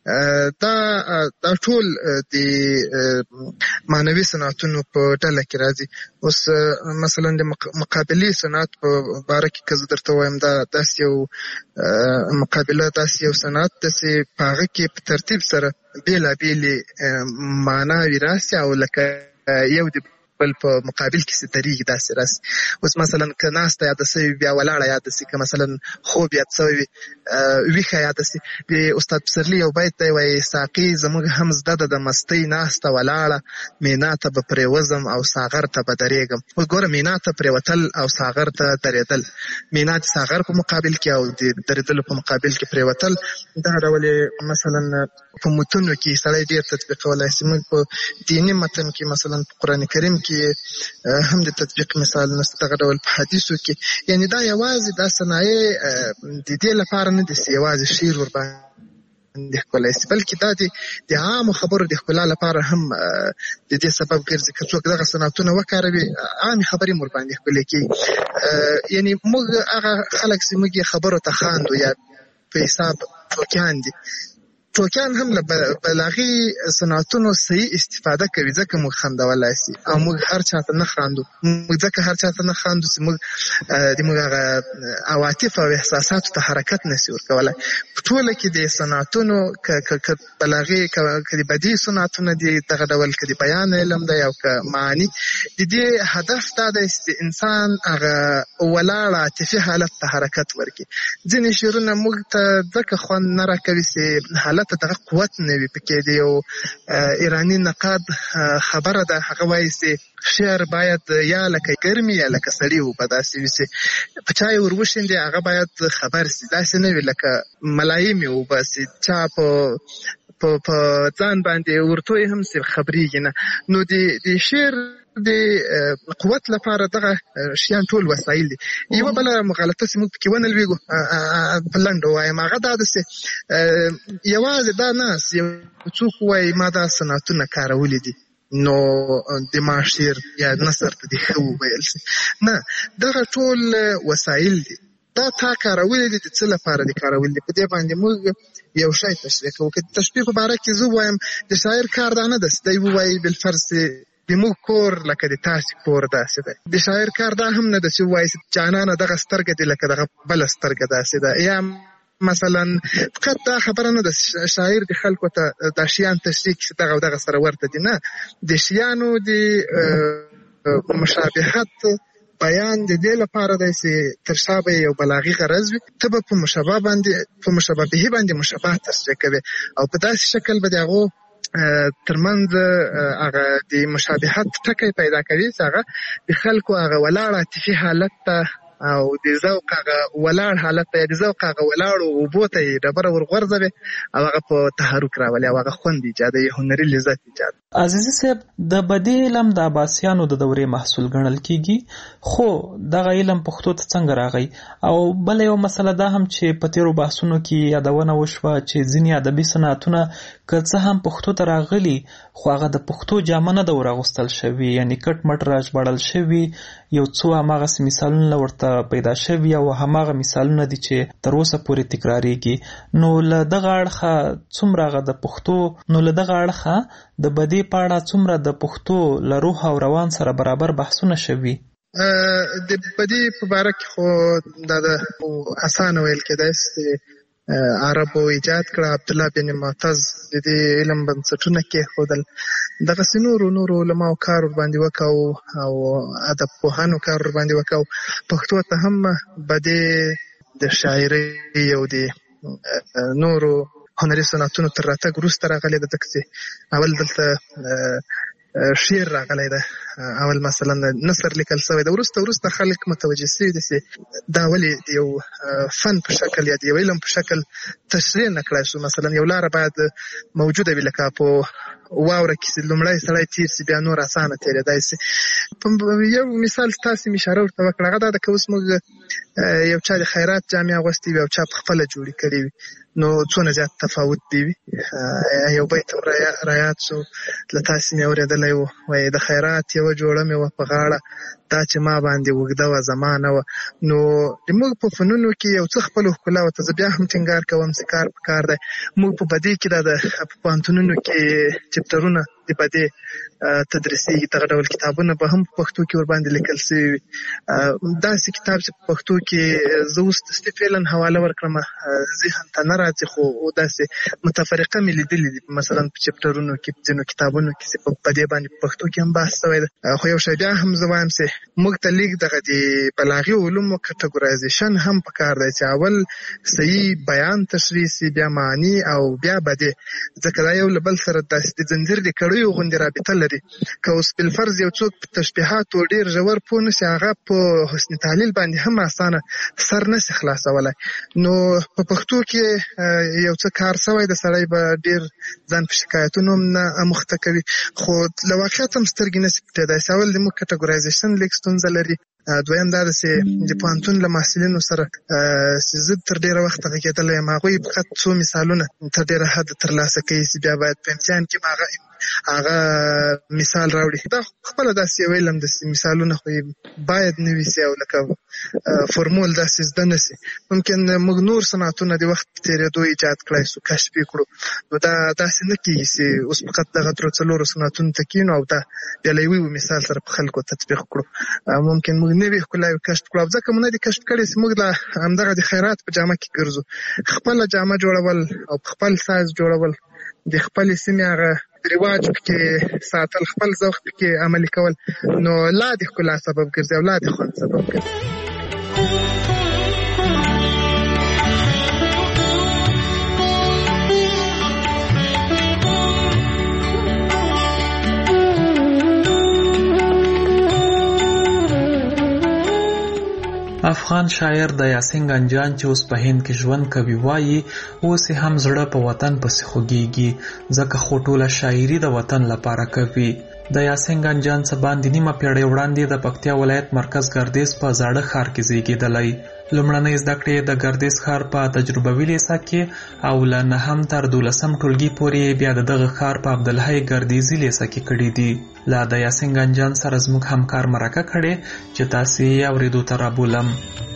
دا ټول د معنوي صنعتونو په ډله کې راځي. اوس مثلا د مقابلې صنعت په باره کې که زه درته وایم دا داسې یو مقابله داسې یو صنعت ده چې په هغه کې په ترتیب سره بېلابېلې معناوې راسي او لکه یو د بل په مقابل کې څه درېږي داسې راسي. اوس مثلا که ناسته یاده سوي بیا ولاړه یاده سي، که مثلا خوب یاد سوی ویښه یاده سي. د استاد پسرلي یو بیت دی وایي ساقي زموږ هم زده ده د مستۍ ناسته ولاړه، مینا ته به پرېوځم او ساغر ته به درېږم. اوس ګوره مینا ته پرېوتل او ساغر ته درېدل، مینا د ساغر په مقابل کې او د درېدلو په مقابل کې پرېوتل. دغه ډول مثلا په متونو کې سړی ډېر تطبیقولی شي. موږ په دیني متن کې مثلا په قرآن کریم کې هم د تطبیق مثال نشته. دغه ډول په حدیثو کې یعنی دا یوازې دا صنایع د دې لپاره نه دي چې یوازې شعر ورباندې ښکلی شي، بلکې دا د عامو خبرو د ښکلا لپاره هم د دې سبب ګرځي. که څوک دغه صنعتونه وکاروي عامې خبرې هم ورباندې ښکلې کېږي. یعنی موږ هغه خلک چې موږ یې خبرو ته خاندو یا په حساب ټوکیان دي، ټوکیان هم له بلاغي صنعتونو صحیح استفاده کوي ځکه موږ خندولی شي او موږ هر چا ته نه خاندو. موږ ځکه هر چا ته نه خاندو چې موږ د موږ هغه عواطف او احساساتو ته حرکت نشي ورکولی. په ټوله کې د صنعتونو که بلاغي که د بدیع صنعتونه دي دغه ډول که د بیان علم دی او که معانی د دې هدف دا دی چې انسان هغه ولاړ عاطفي حالت ته حرکت ورکړي. ځینې شعرونه موږ ته ځکه خوند نه راکوي چې حالت دغه قوت نه وي پکې. د یو ایراني نقاد خبره ده، هغه وایي چې شعر باید یا لکه ګرمي یا لکه سړي وو، په داسې وي چې په چا یې وروشیندې هغه باید خبر شي، داسې نه وي لکه ملایم یې وباسي چا په ځان باندې ورتوی هم چې خبرېږي نه. نو د شعر د قوت لپاره دغه شیان ټول وسایل دي. یوه بله مغالطه چې موږ پکې ونه لویږو په لنډو وایم هغه دا ده چې یوازې دا نه یو څوک وایي ما دا صنعتونه کارولي دي نو د ما شعر یا نثر ته دې ښه وویل شي. نه، دغه ټول وسایل دي. دا تا کارولي دي د څه لپاره دي کارولي دي. په دې باندې موږ یو شی تشریح کوو. که د تشبیه په باره کې زه ووایم د شاعر کار دا نه ده چې دی ووایي بالفرض د موږ کور لکه د تاسې کور داسې دی. د شاعر کار دا هم نه ده چې ووایي جانانه دغه سترګه دي لکه دغه بله سترګه داسې ده. یا مثلا فقط دا خبره نه ده شاعر د خلکو ته دا شیان تشریح کړي چې دغه او دغه سره ورته دي. نه، د شیانو د مشابهت بیان د دې لپاره دی چې تر شا به یو بلاغي غرض وي، ته به په مشابهه باندې مشابه تشریح کوي او په داسې شکل به د هغو ترمنځ هغه د مشابهت ټکی پیدا کوي چې هغه د خلکو هغه ولاړ عاطفي حالت ته او د ذوق هغه ولاړ حالت ته د ذوق هغه ولاړ او بوته ډبره ورغورځوي او هغه په تحرک راولي او هغه خوند ایجادوي هنري لذت ایجاد. عزیزي صاحب د بدیع علم د عباسیانو د دورې محصول ګڼل کیږي خو دغه علم پښتو ته څنګه راغی او بل یو مسله دا هم چې په تیرو بحثونو کې یادونه وشوه چې ځینې ادبي صنعتونه که څه هم پښتو ته راغلي خو هغه د پښتو جامه نه ده ورغوستل شوي یعنې کټ مټ راژباړل شوي یو څو هماغسې مثالونه ورته پیدا شوي او هماغه مثالونه دي چې تر اوسه پورې تکراریږي نو له دغه اړخه څومره هغه د پښتو د بدیع په اړه څومره د پښتو له روح او روان سره برابر بحثونه شوي؟ د بدیع په باره کې خو دا د اسانه ویل کېدای چې عربو ایجاد کړه عبدالله بن معتز د دې علم بنسټونه کېښودل دغسې نورو علماو کار ورباندې وکړو او ادب پوهانو کار ورباندې وکړو پښتو ته هم بدیع د شاعرۍ او د نورو هنري صنعتونو تر راتګ وروسته راغلی ده ځکه چې اول دلته شعر راغلی ده اول مثلا نثر لیکل شوی ده وروسته خلک متوجه شوي دي چې دا ولې د یو فن په شکل یا د یو علم په شکل تشریح نه کړای شو مثلا یو لاره باید موجوده وي لکه په واوره کې چې لومړی سړی تیر شي بیا نور اسانه تېرېدای شي یو مثال تاسې مې اشاره ورته وکړه هغه دا ده که اوس موږ یو چا د خیرات جامې اغوستې وي او چا په خپله جوړې کړې وي نو څونه زیات تفاوت دی وي یو بیت رایاد شو له تاسې مې اورېدلی و وایي د خیرات یوه جوړه مې وه په غاړه دا چې ما باندې اوږده وه زما نه وه نو موږ په فنونو کې یو څه خپلو ښکلاو ته زه بیا هم ټینګار کوم چې کار په کار دی موږ په بدیع کې دا د پوهنتونونو کې چپټرونه د بدیع تدریسیږي دغه ډول کتابونه به هم په پښتو کې ورباندې لیکل شوي وي داسې کتاب چې په پښتو کې زه اوس فعلا حواله ورکړم ذهن ته نه راځي خو داسې متفرقه مې لیدلي دي مثلا په چپټرونو کې په ځینو کتابونو کې چې په بدیع باندې په پښتو کې هم بحث شوی ده خو یو شی بیا هم زه وایم چې موږ ته لیک دغه د بلاغي علومو کټګورایزیشن هم پکار دی چې اول صحیح بیان تشریح شي بیا معنی او بیا بدیع ځکه دا یو له بل سره داسې د ځنځیر د کړیو غوندې رابطه لري که اوس بالفرض یو څوک په تشبیهاتو ډېر ژور پوه نه شي هغه په حسن تعلیل باندې هم اسانه سر نه شي خلاصولی نو په پښتو کې یو څه کار شوی د سړی به ډېر ځان په شکایتونو هم نه اموخته کوي خو له واقعیت هم سترګې نه شي پټېدای چې اول زموږ کټګورایزیشن لیک ستونزه لري دویم دا ده چې د پوهنتون له محصلینو سره چې زه تر ډېره وخته غږېدلی یم هغوی فقط څو مثالونه تر ډېره حد ترلاسه کوي چې بیا باید په امتحان کې هغه مثال راوړي دا خپله داسې یو علم داسې مثالونه خو باید نه وي او لکه فرمول داسې زده نه شي ممکن موږ نور صنعتونه د وخت په تېرېدو ایجاد کړای شو کشف یې کړو نو دا داسې نه کېږي چې اوس فقط دغه درو څلورو صنعتونو ته کښېنو او دا بیا له یوه مثال سره په خلکو تطبیق کړو ممکن موږ نوې ښکلاوې کشف کړو او ځکه مو نه دي کشف کړې چې موږ له همدغه د خیرات په جامه کې ګرځو خپله جامه جوړول او خپل سایز جوړول د خپلې سیمې هغه رواج پکې ساتل خپل ذوق پکې عملي کول نو لا د ښکلا سبب ګرځي او لا د خوند سبب ګرځي افغان شاعر د یاسین ګنجان چې اوس په هند کې ژوند کوي وایي اوس هم زړه په وطن پسې خوږیږي ځکه خو ټوله شاعري د وطن لپاره کوي د یاسین ګنجان څه باندې نیمه پیړۍ وړاندې د پکتیا ولایت مرکز ګردیز په زاړه ښار کې زیږېدلی لومړنۍ زده کړې د ګردیز ښار په تجربوي لیسه کې او له 9 تر 12 ټولګي پورې بیا د دغه ښار په عبدالحی ګردیزي لیسه کې کړي دي لا د یاسین ګنجان سره زموږ همکار مرکه کړې چې تاسې یې اورېدو ته رابولم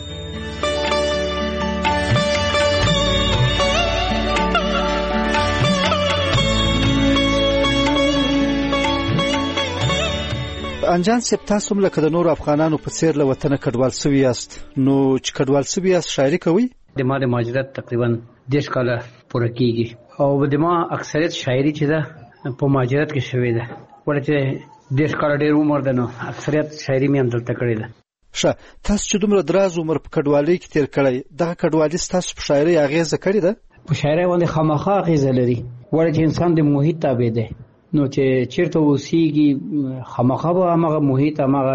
انجان صاحب تاسو هم لکه د نورو افغانانو په څېر له وطنه کډوال سوي یاست نو چې کډوال سوي یاست شاعري کوئ د ما د مهاجرت تقریبا 10 کاله پوره کېږي او د ما اکثریت شاعري چې ده په مهاجرت کې شوې ده ولې چې 10 کاله ډېر عمر ده نو اکثریت شاعري مې هم دلته کړې ده ښه تاسو چې دومره دراز عمر په کډوالۍ کې تېر کړی دغه کډوالي ستاسو په شاعرۍ اغېزه کړې ده په شاعرۍ باندې خامخا اغېزه لري ولې چې انسان د محیط تابع دی نو چې چیرته اوسېږي خامخا به هماغه محیط هماغه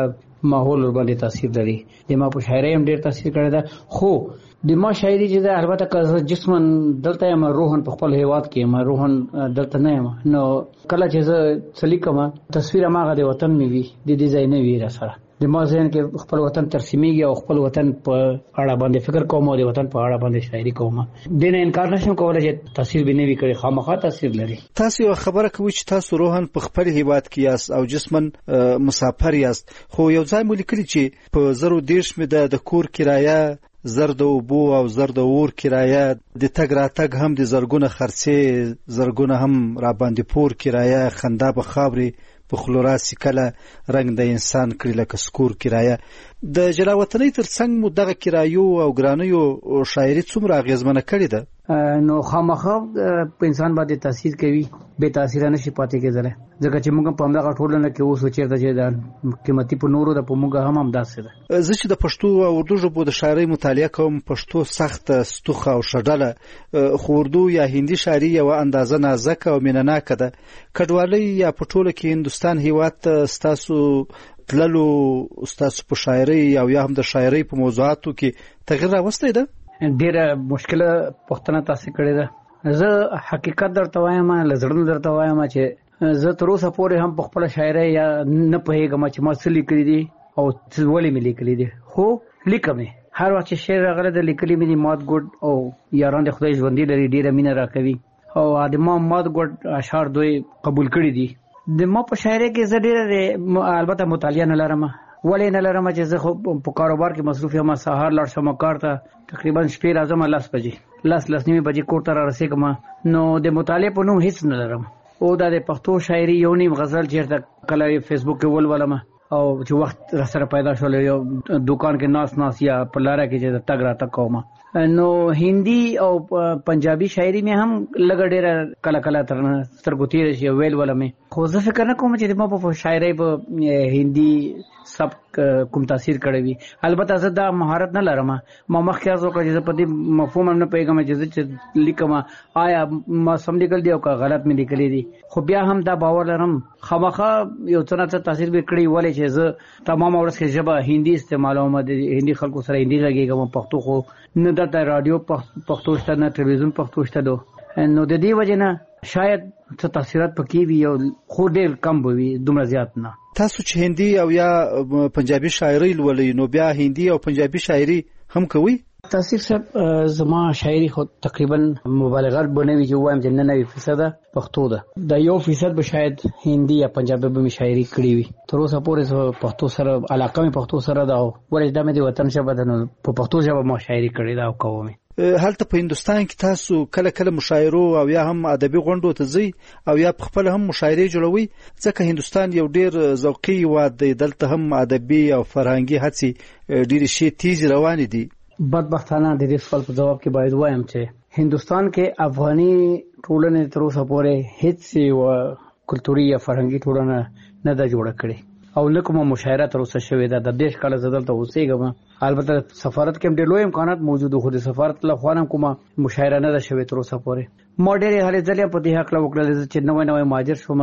ماحول ور باندې تاثیر لري. د ما په شاعرۍ هم ډېر تاثیر کړی ده، خو د ما شاعري چې ده البته که جسمن دلته یم، روحن په خپل هیواد کې یم، روحن دلته نه یم. نو کله چې زه څه لیکم تصویر هماغه د وطن مې وي، د دې ځای نه وي را سره. د ما ذهن کې خپل وطن ترسیمیږي او خپل وطن په اړه باندې فکر کوم او د وطن په اړه باندې شاعري کوم. د نه انکار نشم کولای چې تاثیر به نه وي کړی، خامخا تاثیر لري. تاسو یو خبره کوي چې تاسو روحن په خپل هیواد کې یاست او جسمن مسافر یاست، خو یو ځای مو لیکلي چې په 0.30 مې د کور کرایه، زر د اوبو او زر د اور کرایه، د تګ راتګ هم د زرګونه خرڅې، زرګونه هم را باندې پور کرایه، خندا په خاورې په خلوراسي کله رنګ د انسان کړي لکه سکور کرایه. د جلاوطنۍ ترڅنګ مو دغه کرایو او ګرانیو شاعري څومره اغیزمنه کړې ده؟ نو خامخا په انسان باندې تاثیر کوي، به تاثیر نشي پاتې کېدل، ځکه چې موږ په همدغه ټولنه کې اوس چیرته چې د قیمتي په نورو د په موږ هم داسې ده. زه چې د پښتو او اردو ژبو د شاعرۍ مطالعه کوم، پښتو سخته، ستوخه او شډله، خو اردو یا هندي شاعري یو اندازه نازکه او مینناکه ده. کډوالۍ یا په ټوله کې هندوستان هیواد ته ستاسو تللو، ستاسو په شاعرۍ او یا هم د شاعرۍ په موضوعاتو کې تغیر راوستی ده؟ ډیره مشکله پښتنه تاسو کړی ده. زه حقیقت درته وایم، لزړه درته وایم چې زه تر اوسه پورې هم په خپل شاعرۍ یا نه پوهیږم چې ما څه لیکلي دي او ولې مې لیکلي دي، خو لیکم هر وخت چې شعر راغلی د لیکلي مې دي. مات ګوډ او یاران د خدای ژوندي لري ډیره مینه راکوي او د ما مات ګوډ اشعار دوی قبول کړي دي. د ما په شاعرۍ کې زه ډیره البته مطالعه نه لرم، ولې نه لرم چې زه خو په کاروبار کې مصروف یم. سهار لاړ شم کار ته، تقریبا شپې راځم 10 بجې، 10:30 بجې کور ته را رسېږم. نو د مطالعې په نوم هیڅ نه لرم. او دا د پښتو شاعري یو نیم غزل چیرته کله فیسبوک کې ولولم او چې وخت را سره پیدا شول یو دکان کې ناس یا په لاره کې چې تګ را تک کوم. نو هندي او پنجابي شاعري مې هم لګ ډېر کله کله تر سترګو تیر شي ویل ولمه، خو زه فکر نه کوم چې ما په شاعري په هندي سب کوم تاثیر کړی وي. البته زه دا مهارت نه لرم، ما مخکې ازو کړی چې په دې مفهوم نه پیګم چې لیکم آیا ما سم لیکل دی او که غلط مې لیکلی دي، خو بیا هم دا باور لرم خامخا یو څه تاثیر به کړی. ولې چې زه تمام ورځ کې ژبه هندي استعمالوم، د هندي خلکو سره هندي غږیږم، پښتو خو نه دلته رادیو پښتو شته، نه ټلویزیون پښتو شته. نو د دې وجه نه شاید څه تاثیرات پکې وي او خو ډېر کم به وي، دومره زیات نه. تاسو چې هندي او یا پنجابي شاعري لولئ، نو بیا هندي او پنجابي شاعري هم کوي؟ تاثیر صاحب زما شاعري خو تقریبا مبالغه بنوي چې وایم چې 99% پښتو ده، دا 1% به شاید هندي یا پنجابي به شاعري کړی وي. تر اوسه پورې پښتو سره علاقه مې پښتو سره ده او ولې دا مې د وطن ژبه ده، نو په پښتو ژبه ما شاعري کړې ده او کوم. هلته په هندوستان کې تاسو کله کله مشاعرو او یا هم ادبي غونډو ته ځئ او یا خپل هم مشاعرې جوړوي، ځکه هندوستان یو ډیر ذوقي هیواد دی، دلته هم ادبي او فرهنګي هڅې ډېرې شي تیز روانې دي. بدبختانه د دې سوال په جواب کې باید وایم چې هندوستان کې افغاني ټولنې تر اوسه پورې هیڅ یو کلتوري یا فرهنګي ټولنه نه ده جوړه کړې او نه کومه مشاعره تر اوسه شوې ده. د دیش کال زدل ته اوسېږم، البته سفارت کې هم ډېر لوی امکانات موجود خو د سفارت له خوا هم کومه مشاعره نه ده شوې تر اوسه پورې. ما ډېرې هلې ځلې په دې هکله وکړلې چې نوی مهاجر شوم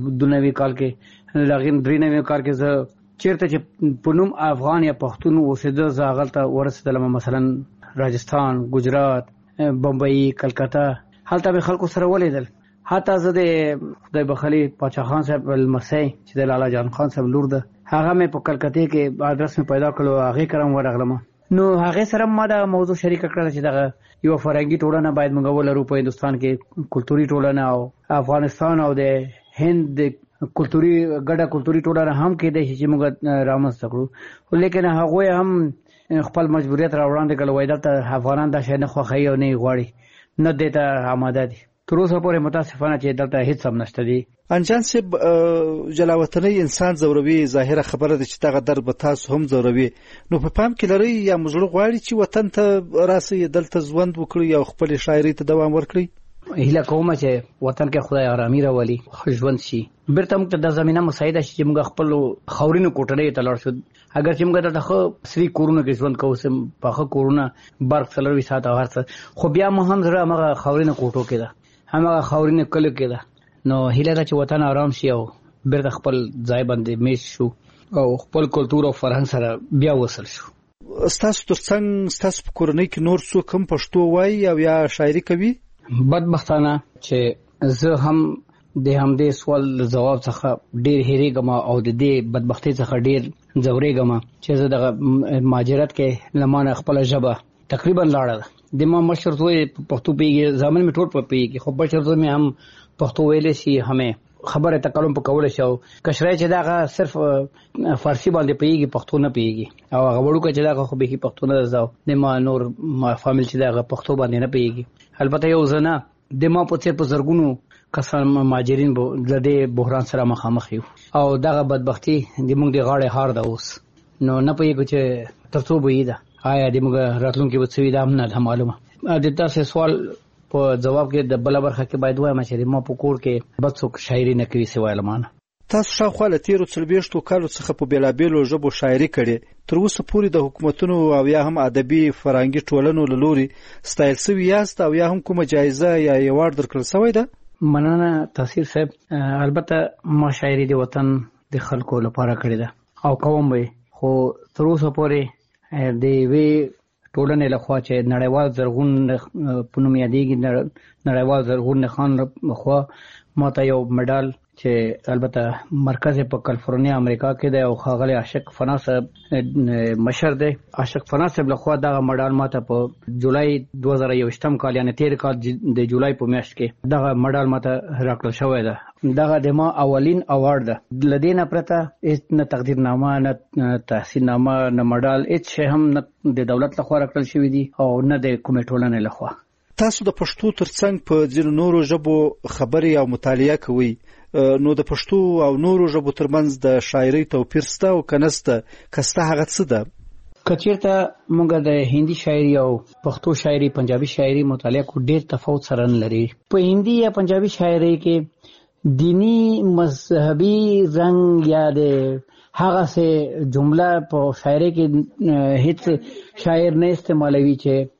92 کال کې، لغین 93 کال کې زه چیرته چې په نوم افغان یا پښتون اوسېده زه هغلته ورسېدلم، مثلا راجستان، ګجرات، بمبئی، کلکته، هلته مې خلکو سره ولیدل. حتی زه د خدای بخلي پاچا خان صاحب لمسی چې د لالا جان خان صاحب لور ده، هغه مې په کلکته کې ادرس مې پیدا کړو، هغې کرم ورغلم. نو هغې سره ما دا موضوع شریکه کړله چې دغه یو فرهنګي ټولنه باید موږ ولرو په هندوستان کې، کلتوري ټولنه، او افغانستان او د هند کلتوري ګډه کلتوري ټولنه هم کېدای شي چې موږ رامنځته کړو. لیکن هغوی هم خپل مجبوریت راوړاندې کړل، وایي دلته افغانان دا شی نه خوښوي او نه یې غواړي، نه دې ته آماده دي. تر اوسه پورې متاسفانه چې دلته هیڅ هم نشته دي. انجان صاحب، جلاوطنۍ انسان ځوروي، ظاهره خبره ده چې دغه درد به تاسو هم ځوروي، نو په پام کې لرئ یا مزړه غواړي چې وطن ته راسئ، دلته ژوند وکړئ او خپل شاعرۍ ته دوام ورکړئ؟ هیله کوم چې وطن کې خدای آرامي راولي، ژوند شي، بیرته موږ ته د زمینه مساعده شي چې موږ خپل خاورینو کوټړۍ ته لاړ شو. اگر چې موږ دلته ښه سری کورونه کې ژوند کوو، پاخه کورونه، برق 24 ساعت او هر څه، خو بیا مو هم زړه همغه خاورینو کوټو کې ده، همغه خاورینو کلیو کې ده. نو هیله ده چې وطن آرام شي او بیرته خپل ځای باندې میش شو. او خپل کلتور او فرهنګ سره بیا وصل شو. ستاسو ترڅنګ ستاسو په کورنۍ کې نور څوک هم پښتو وایي او یا شاعري کوي؟ بدبختانه چې زه هم د همدې سوال جواب څخه ډیر هېریږم او د دې بدبختۍ څخه ډیر ځورېږم چې زه د مهاجرت کې لمانه خپل ژبه تقریبا لاړه د ما مشر زوی پښتو پیږي ځامن می ټول پیږي خو بشر زوی می هم پښتو ویلې شي همې خبره تکلم په کول شو کشرای چې داغه صرف فارسی باندې پیږي پښتو نه پیږي او هغه وړو چې داغه خو به پښتو نه زاو د ما نور ما فامیل چې داغه پښتو باندې نه پیږي البته یو زنه د ما په څیر په زرګونو کسان مهاجرین د دې بحران سره مخامخ یو او دغه بدبختی د موږ د غاړې هار ده اوس نو نه پېږو چې ترڅو به یې ده آیا د موږ راتلونکي وڅوي دا هم نه معلومه د تاسو سوال په جواب کې د بل برخه کې باید وایم چې ما په کور کې بد څوک شاعري نه کوي سوای لمانه. تاسو شاوخوا له 13 کالو څخه په بیلابېلو ژبو شاعري کړې تر اوسه پورې د حکومتونو او یا هم ادبي فرهنګي ټولنو له لوري ستایل شوي یاست او یا هم کومه جایزه یا ایوارډ درکړل شوی ده؟ مننه تاثیر صاحب البته ما شاعري د وطن د خلکو لپاره کړې ده او کوم به خو تر اوسه پورې د وی ټولنې لخوا چې نړیوال زرغون پونم یادېږي نړیوال زرغون خان خو ماته یو مډال چې البته مرکز په کالیفورنیا امریکا کې دی او ښاغلی عاشق فنا صاحب مشر دی عاشق فنا صاحب لخوا دغه مډال ماته په جولای 2021 کال یعنی 13 کال د جولای په میاشت کې دغه مډال ماته راکړل شوی ده دغه د ما اولین اوارد ده لدینه پرته هیڅ نه تقدیرنامه نه تحسیننامه نه مډال هیڅ شی هم نه د دولت لخوا راکړل شوی دی او نه د کومې ټولنې لخوا. تاسو د پښتو ترڅنګ په ځینو نورو ژبو خبرې او مطالعه کوئ نو د پښتو او نورو ژبو ترمنځ د شاعرۍ توپیر شته او که نشته که شته هغه څه ده؟ که چېرته موږ د هندي شاعري او پښتو شاعري پنجابي شاعري مطالعه کو ډېر تفاوت سره نه لري. په هندي یا پنجابي شاعري کې دینی مذهبي رنګ یا د هغه څه جمله په شاعري کې هیڅ شاعر نه استعمالوي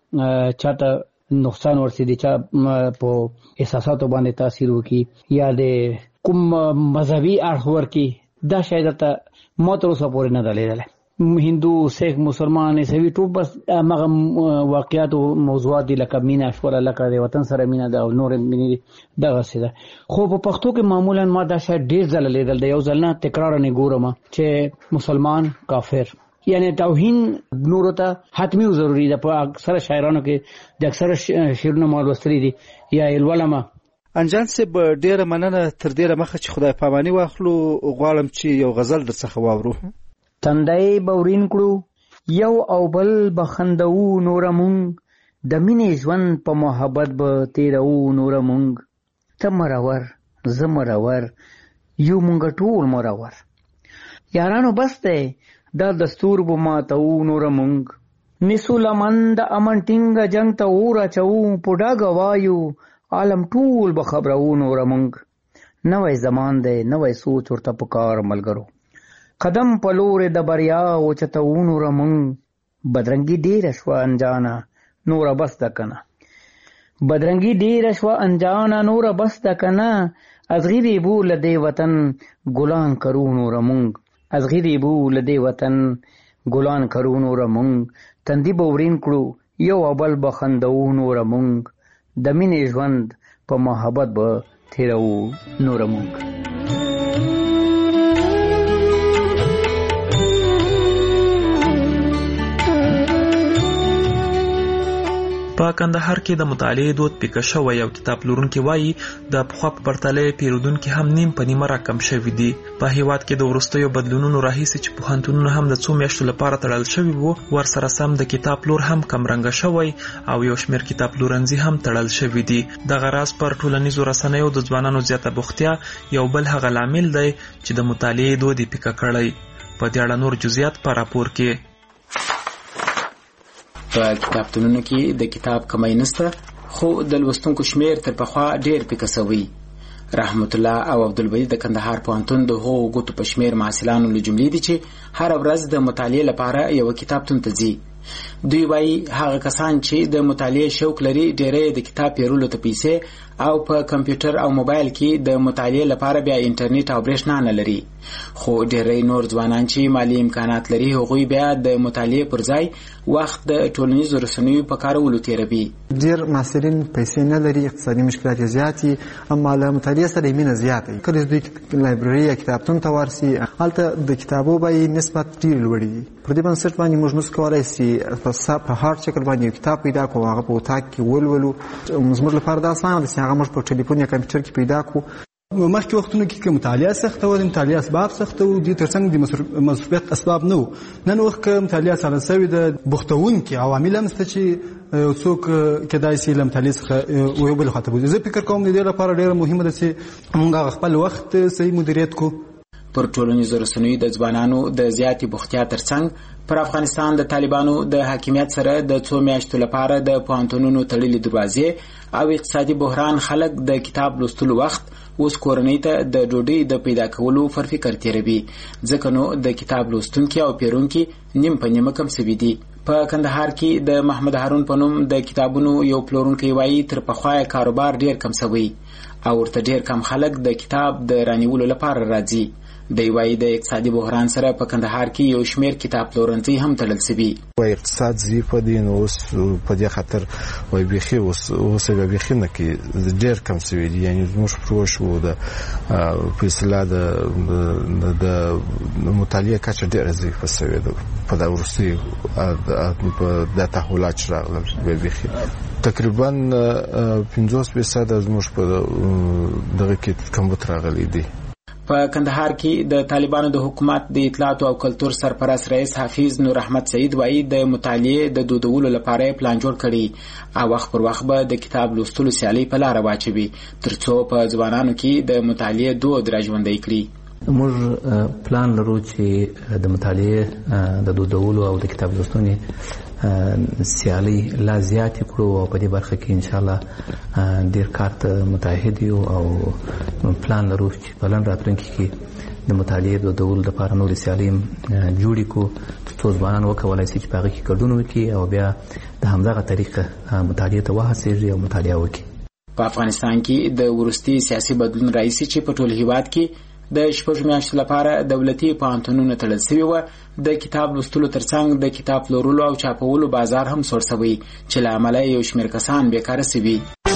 چې چاته نقصان ورسېږي چا په احساساتو باندې تاثیر وکړي یا د کوم مذهبي اړخ ورکړي دا شاید ته ما تر اوسه پورې نه ده لیدلی هندو سیخ مسلمان عیسوي ټول بس هغه واقعیات او موضوعات دي لکه مینه شوله لکه د وطن سره مینه ده او نور مینې دغسې ده خو په پښتو کې معمولا ما دا شاید ډېر ځله لیدل د یو ځل نه تکرار نه ګورم چې مسلمان کافر یعنی توهین نورو ته حتمی او ضروری ده په اکثره شاعرانو کې د اکثره شعرونه ما لوستلي دي یا الولما. انجان صاحب ډیره مننه تر ډیره مخه چې خدای پاماني واخلو غواړم چې یو غزل درڅخه واورو. تندی بورین کړو یو او بل بخندو نور مونږ د مینې ژوند په محبت به تیرو نور مونږ ته مرور زه مرور یو مونږ ټول مرور یارانو بس دی دا دستور بو ماتو نور مونږ نسو لمن د امن ټینګ جنگ ته اور اچو پډا غوایو عالم ټول به خبرو نور مونږ نوې زمان دی نوې سوچ ورته پکار ملګرو قدم پلور د بریا او چته نور مونږ بدرنګي ډیر شو انجانا نور بس دکنه بدرنګي ډیر شو انجانا نور بس دکنه ازغری بو لدی وطن ګلان کرو نور مونږ ازغری بو لدی وطن ګلان کرو نور مونږ تندی بورین کړو یو بل بخندو نور مونږ د مینې ژوند په محبت به تیرو نور مونږ. په کندهار کې د مطالعې دود پیکه شوی او کتاب پلورونکي وایي د پخوا په پرتله پیرودونکي هم نیم په نیمه راکم شوي دي. په هیواد کې د وروستیو بدلونونو راهیسې چې پوهنتونونه هم د څو میاشتو لپاره تړل شوي وو ورسره سم د کتاب پلور هم کمرنګه شوی او یو شمېر کتاب پلورنځي هم تړل شوي دي. دغه راز پر ټولنیزو رسنیو د ځوانانو زیاته بوختیا یو بل هغه لامل دی چې د مطالعې دود یې پیکه کړی. په دې اړه نور جزئیات په راپور کې. په کتابتونونو کې د کتاب کمی نشته خو د لوستونکو شمیر تر پخوا ډیر پیکه شوی. رحمت الله او عبدالبدی د کندهار پوهنتون د هغو ګوتو په شمیر محصلانو له جملې دي چې هر ورځ د مطالعې لپاره یو کتابتون ته ځي. دوی وایي هغه کسان چې د مطالعې شوق لري ډېری د کتاب پیرلو ته پیسې او په کمپیوټر او موبایل کې د مطالعې لپاره بیا انټرنیټ او برېښنا نه لري. خو ډېری نور ځوانان چې مالی امکانات لري هغوی بیا د مطالعې پر ځای وخت د ټولنیزو رسنیو په کارولو تیروي. ډېر محصلین پیسې نه لري، اقتصادي مشکلات یې زیات دي، اما له مطالعې سره یې مینه زیاته وي. کله چې دوی لایبرري یا کتابتون ته ورسي هلته د کتابو بیې نسبت ډېرې لوړې دي. پر دې بنسټ باندې موږ نشو کولی چې په هارډ شکل باندې یو کتاب پیدا کړو، هغه په اتاق کې ولولو. زموږ لپاره دا اسانه ده چې هغه موږ په ټلیفون یا کمپیوټر کې پیدا کړو. مخکې وختونو کې که مطالعه سخته وه، د مطالعې اسباب سخته وو، دې تر څنګ د مصروفیت اسباب نه وو. نن وخت که مطالعه ساده سوې ده، بوختونکي عوامل هم شته چې یو څوک کیدای شي له مطالعې څخه یو بل خواته بوځي. زه فکر کوم د دې لپاره ډېره مهمه ده چې موږ خپل وخت صحیح مدیریت کړو. پر ټولنیزو رسنیو د ځوانانو د زیاتې بوختیا ترڅنګ پر افغانستان د طالبانو د حاکمیت سره د څو میاشتو لپاره د پوهنتونونو تړلې دروازې او اقتصادي بحران خلک د کتاب لوستلو وخت اوس کورنۍ ته د ډوډۍ د پیدا کولو پر فکر تیروي، ځکه نو د کتاب لوستونکي او پیرونکي نیم په نیمه کم سوي دي. په کندهار کې د محمد هارون په نوم د کتابونو یو پلورونکی وایي تر پخوا کاروبار ډېر کم سوی او ورته ډېر کم خلک د کتاب د رانیولو لپاره راځي. دی وایي د اقتصادي بحران سره په کندهار کې یو شمېر کتاب پلورنځي هم تړل سوي. اقتصاد ضعیف دی، نو اوس په دې خاطر وایي بیخي اوس یې بیخي نه کې ډېر کم سوي دي. یعنې زموږ پروژ وو د په اصطلاح د مطالعې کچه ډېره ضعیفه سوې ده په دا وروستیو دا تحولات چې راغلل. بیخي تقریبا 50% زموږ په دغه کې کمبود راغلی دی. په کندهار کې د طالبانو د حکومت د اطلاعات او کلتور سرپرست رئیس حافظ نور احمد سعید وایي د مطالعې د دودولو لپاره پلان جوړ کړي او وخت پر وخت به د کتاب لوستلو سیالۍ په لاره واچوي ترڅو په ځوانانو کې د مطالعې دود راژوندی کړي. موږ پلان لرو چې د مطالعې د دودولو او د کتاب لوستنې سیالۍ لا زیاتې کړو او په دې برخه کې انشاءالله ډېر کار ته متعهد یو او پلان لرو چې په لنډ راتلونکي کې د مطالعې د دودولو لپاره نورې سیالۍ جوړې کړو ترڅو ځوانان وکولی شي چې په هغه کې ګډون وکړي او بیا د همدغه طریقه مطالعې ته وهڅېږي او مطالعه وکړي. په افغانستان کې د وروستي سیاسي بدلون راهیسې چې په ټول هیواد کې د 6 میاشتو لپاره دولتي پوهنتونونه تړل شوي وو، د کتاب لوستلو ترڅنګ د کتاب پلورلو او چاپولو بازار هم سوړ شوی چې له امله یو شمېر کسان بیکاره شوي.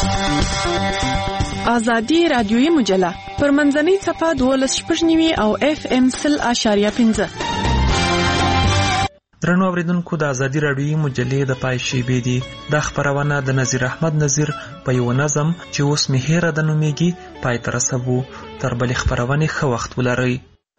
ازادي رادیویي مجله پر منځنۍ څپه 12.9 او FM 0.5. درنو اوریدونکو، د ازادي رادیویي مجلې د پای شیبې دي. دا خپرونه د نظیر احمد نظیر په یو نظم چې اوس مې هیره د نومیږي پای ته رسوو. تر بلې خپرونې ښه وخت ولرئ.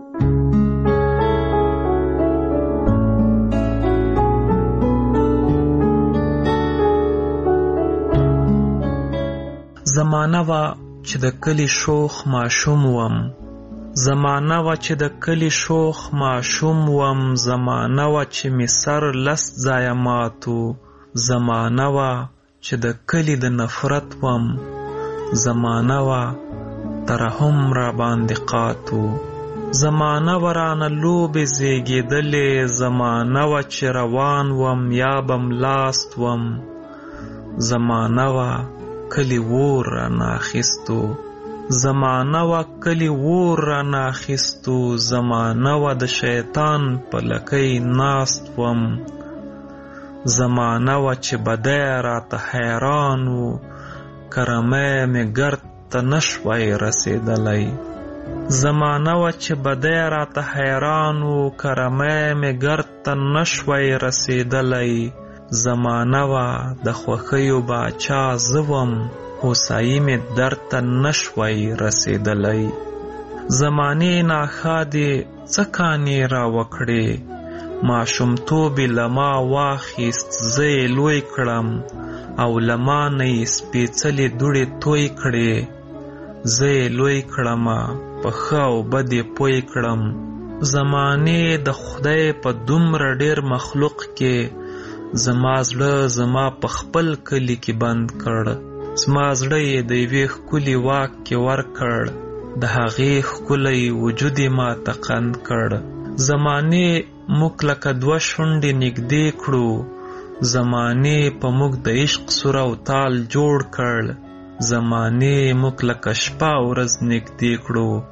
زمانه وا چې د کلی شوخ ماشوم وم، زمانه وا چې د کلی شوخ ماشوم وم، زمانه وا چې می سر لس ځایه ماتو، زمانه وا چې د کلی د نفرت وم، زمانه وا ترحم را باندې قاتو، زمانه وا رانه لوبې زیږېدلې، زمانه وا چې روان وم یا بم لاست وم، زمانه وا کلی وور را ناخستو، زمانه وا کلی وور را ناخستو، زمانه وا د شیطان په لکۍ ناست وم، زمانه وا چې بدی راته حیران و، کرمی می گرد ته نشوی رسیدلی، زمانه وا چې بدی راته حیران و، کرمی می گرد ته نشوی رسیدلی، زمانه وا د خوښیو باچا زه وم، هوسایي مې در ته نشوی رسیدلی، زمانې ناښادې څه کانې را وکړې، ماشومتوب یې له ما واخیست زه یې لوی کړم، او له ما نه یې سپېڅلې دوړې توی کړې، زه یې لوی کړمه په ښه او بد یې پوی کړم، زمانې د خدای په دومره ډېر مخلوق کې زما زړه زما په خپل کلی کې بند کړ، زما زړه یې د یوې ښکلي واک کې ورکړ، د هغې ښکلی وجود یې ما ته قند کړ، زمانې موږ لکه دوه شونډې نږدې کړو، زمانې په موږ د عشق سور او تال جوړ کړ، زمانې موږ لکه شپه ورځ نږدې کړو،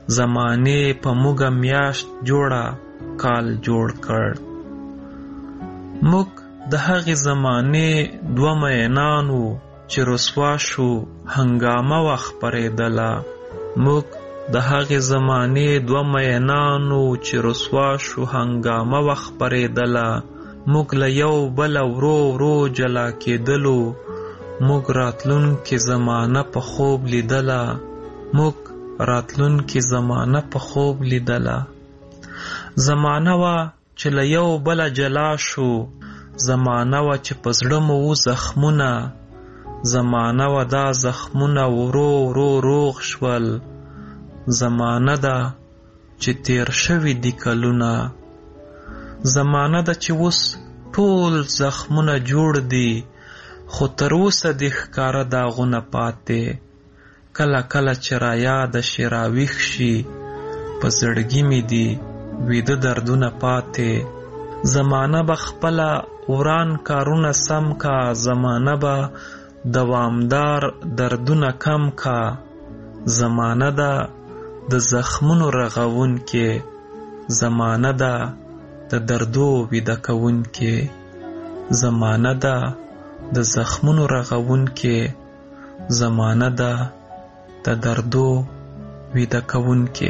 زمانه په موږه میاشت جوړه کال جوړ کړ. موږ د هغې زمانې دوه مینانو چې رسوا شو هنګامه وه خپرېدله. موږ د هغې زمانې دوه مینانو چې رسوا شو هنګامه وه خپرېدله. موږ له یو بله ورو ورو جلا کېدلو. موږ راتلونکې زمانه په خوب لیدله. موږ راتلونکې زمانه په خوب لیدله. زمانه وه چې له یو بله جلا شو. زمانه وه چې په زړه مو و زخمونه. زمانه وه دا زخمونه ورو ورو روغ شول. زمانه ده چې تیر شوي دي کلونه. زمانه ده چې اوس ټول زخمونه جوړ دي، خو تر اوسه دې ښکاره داغونه پاتې. کله کله چې رایاده شي راویښ شي، په زړګي مې دي ویده دردونه پاتې. زمانه به خپله وران کارونه سم کا. زمانه به دوامدار دردونه کم کا. زمانه ده د زخمونو رغون کې. زمانه ده د دردو ویده کون کې. زمانه ده د زخمونو رغون کې. زمانه ده د دردو ویده کون کې.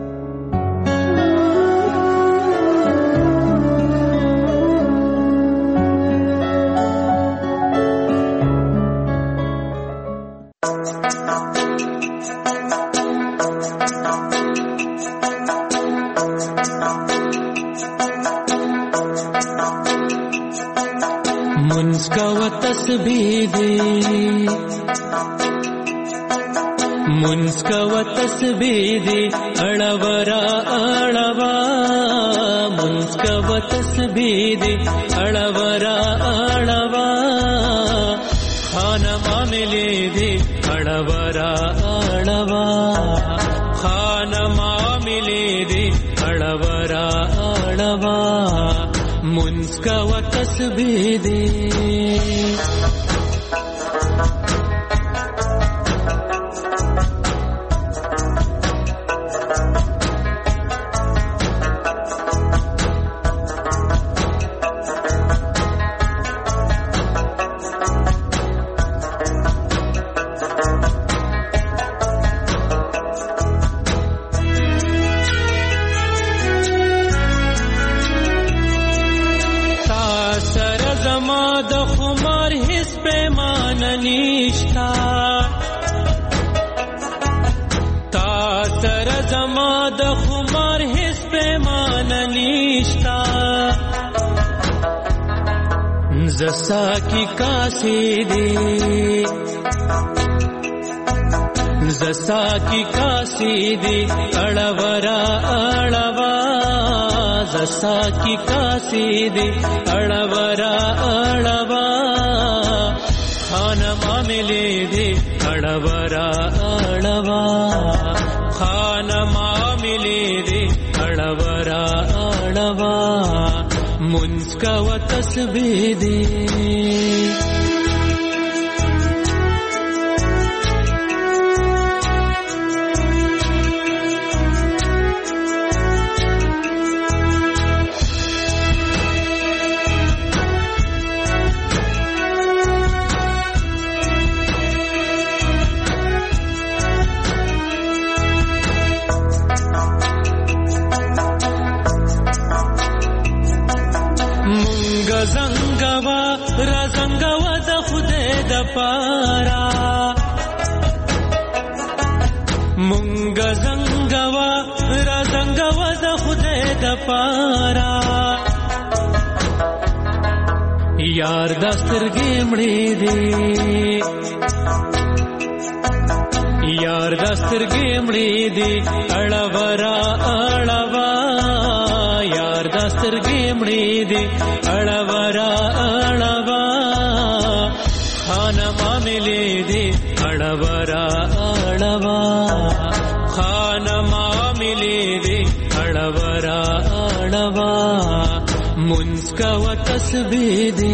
منسکو تسبیح دی اڑورا اڑوا. منسکو تسبیح دی اڑورا اڑوا. خانہ معاملے دی اڑورا اڑوا. خانہ معاملے دی اڑورا اڑوا. منسکو تسبیح دی زسا کی کاسی دی. زسا کی کاسی دی اڑورا اڑوا. زسا کی کاسی دی اڑورا اڑوا. خانہ معاملے دی اڑورا اڑوا. خانہ معاملے دی اڑورا اڑوا. منسکو تسبیح دی زنگوا را زنگوا د خدای د پارا. مونږ زنگوا را زنگوا د خدای د پارا. یار د سترګې مړې دي. یار د سترګې مړې دي اړورا اړوا. یار د سترګې مړې دي اڑورا اڑوا. خانہ معاملے دی اڑورا اڑوا. خانہ معاملے دی اڑورا اڑوا. منسکو تسبیح دی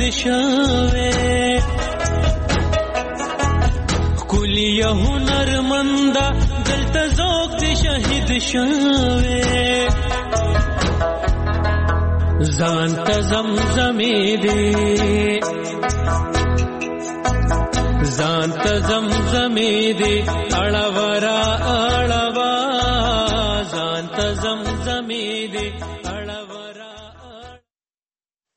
شوه کلی هنرمند دلته ذوق دې شهید شوه ځان ته زمزمې دې ځان ته زمزمې دې اړه ورا اړه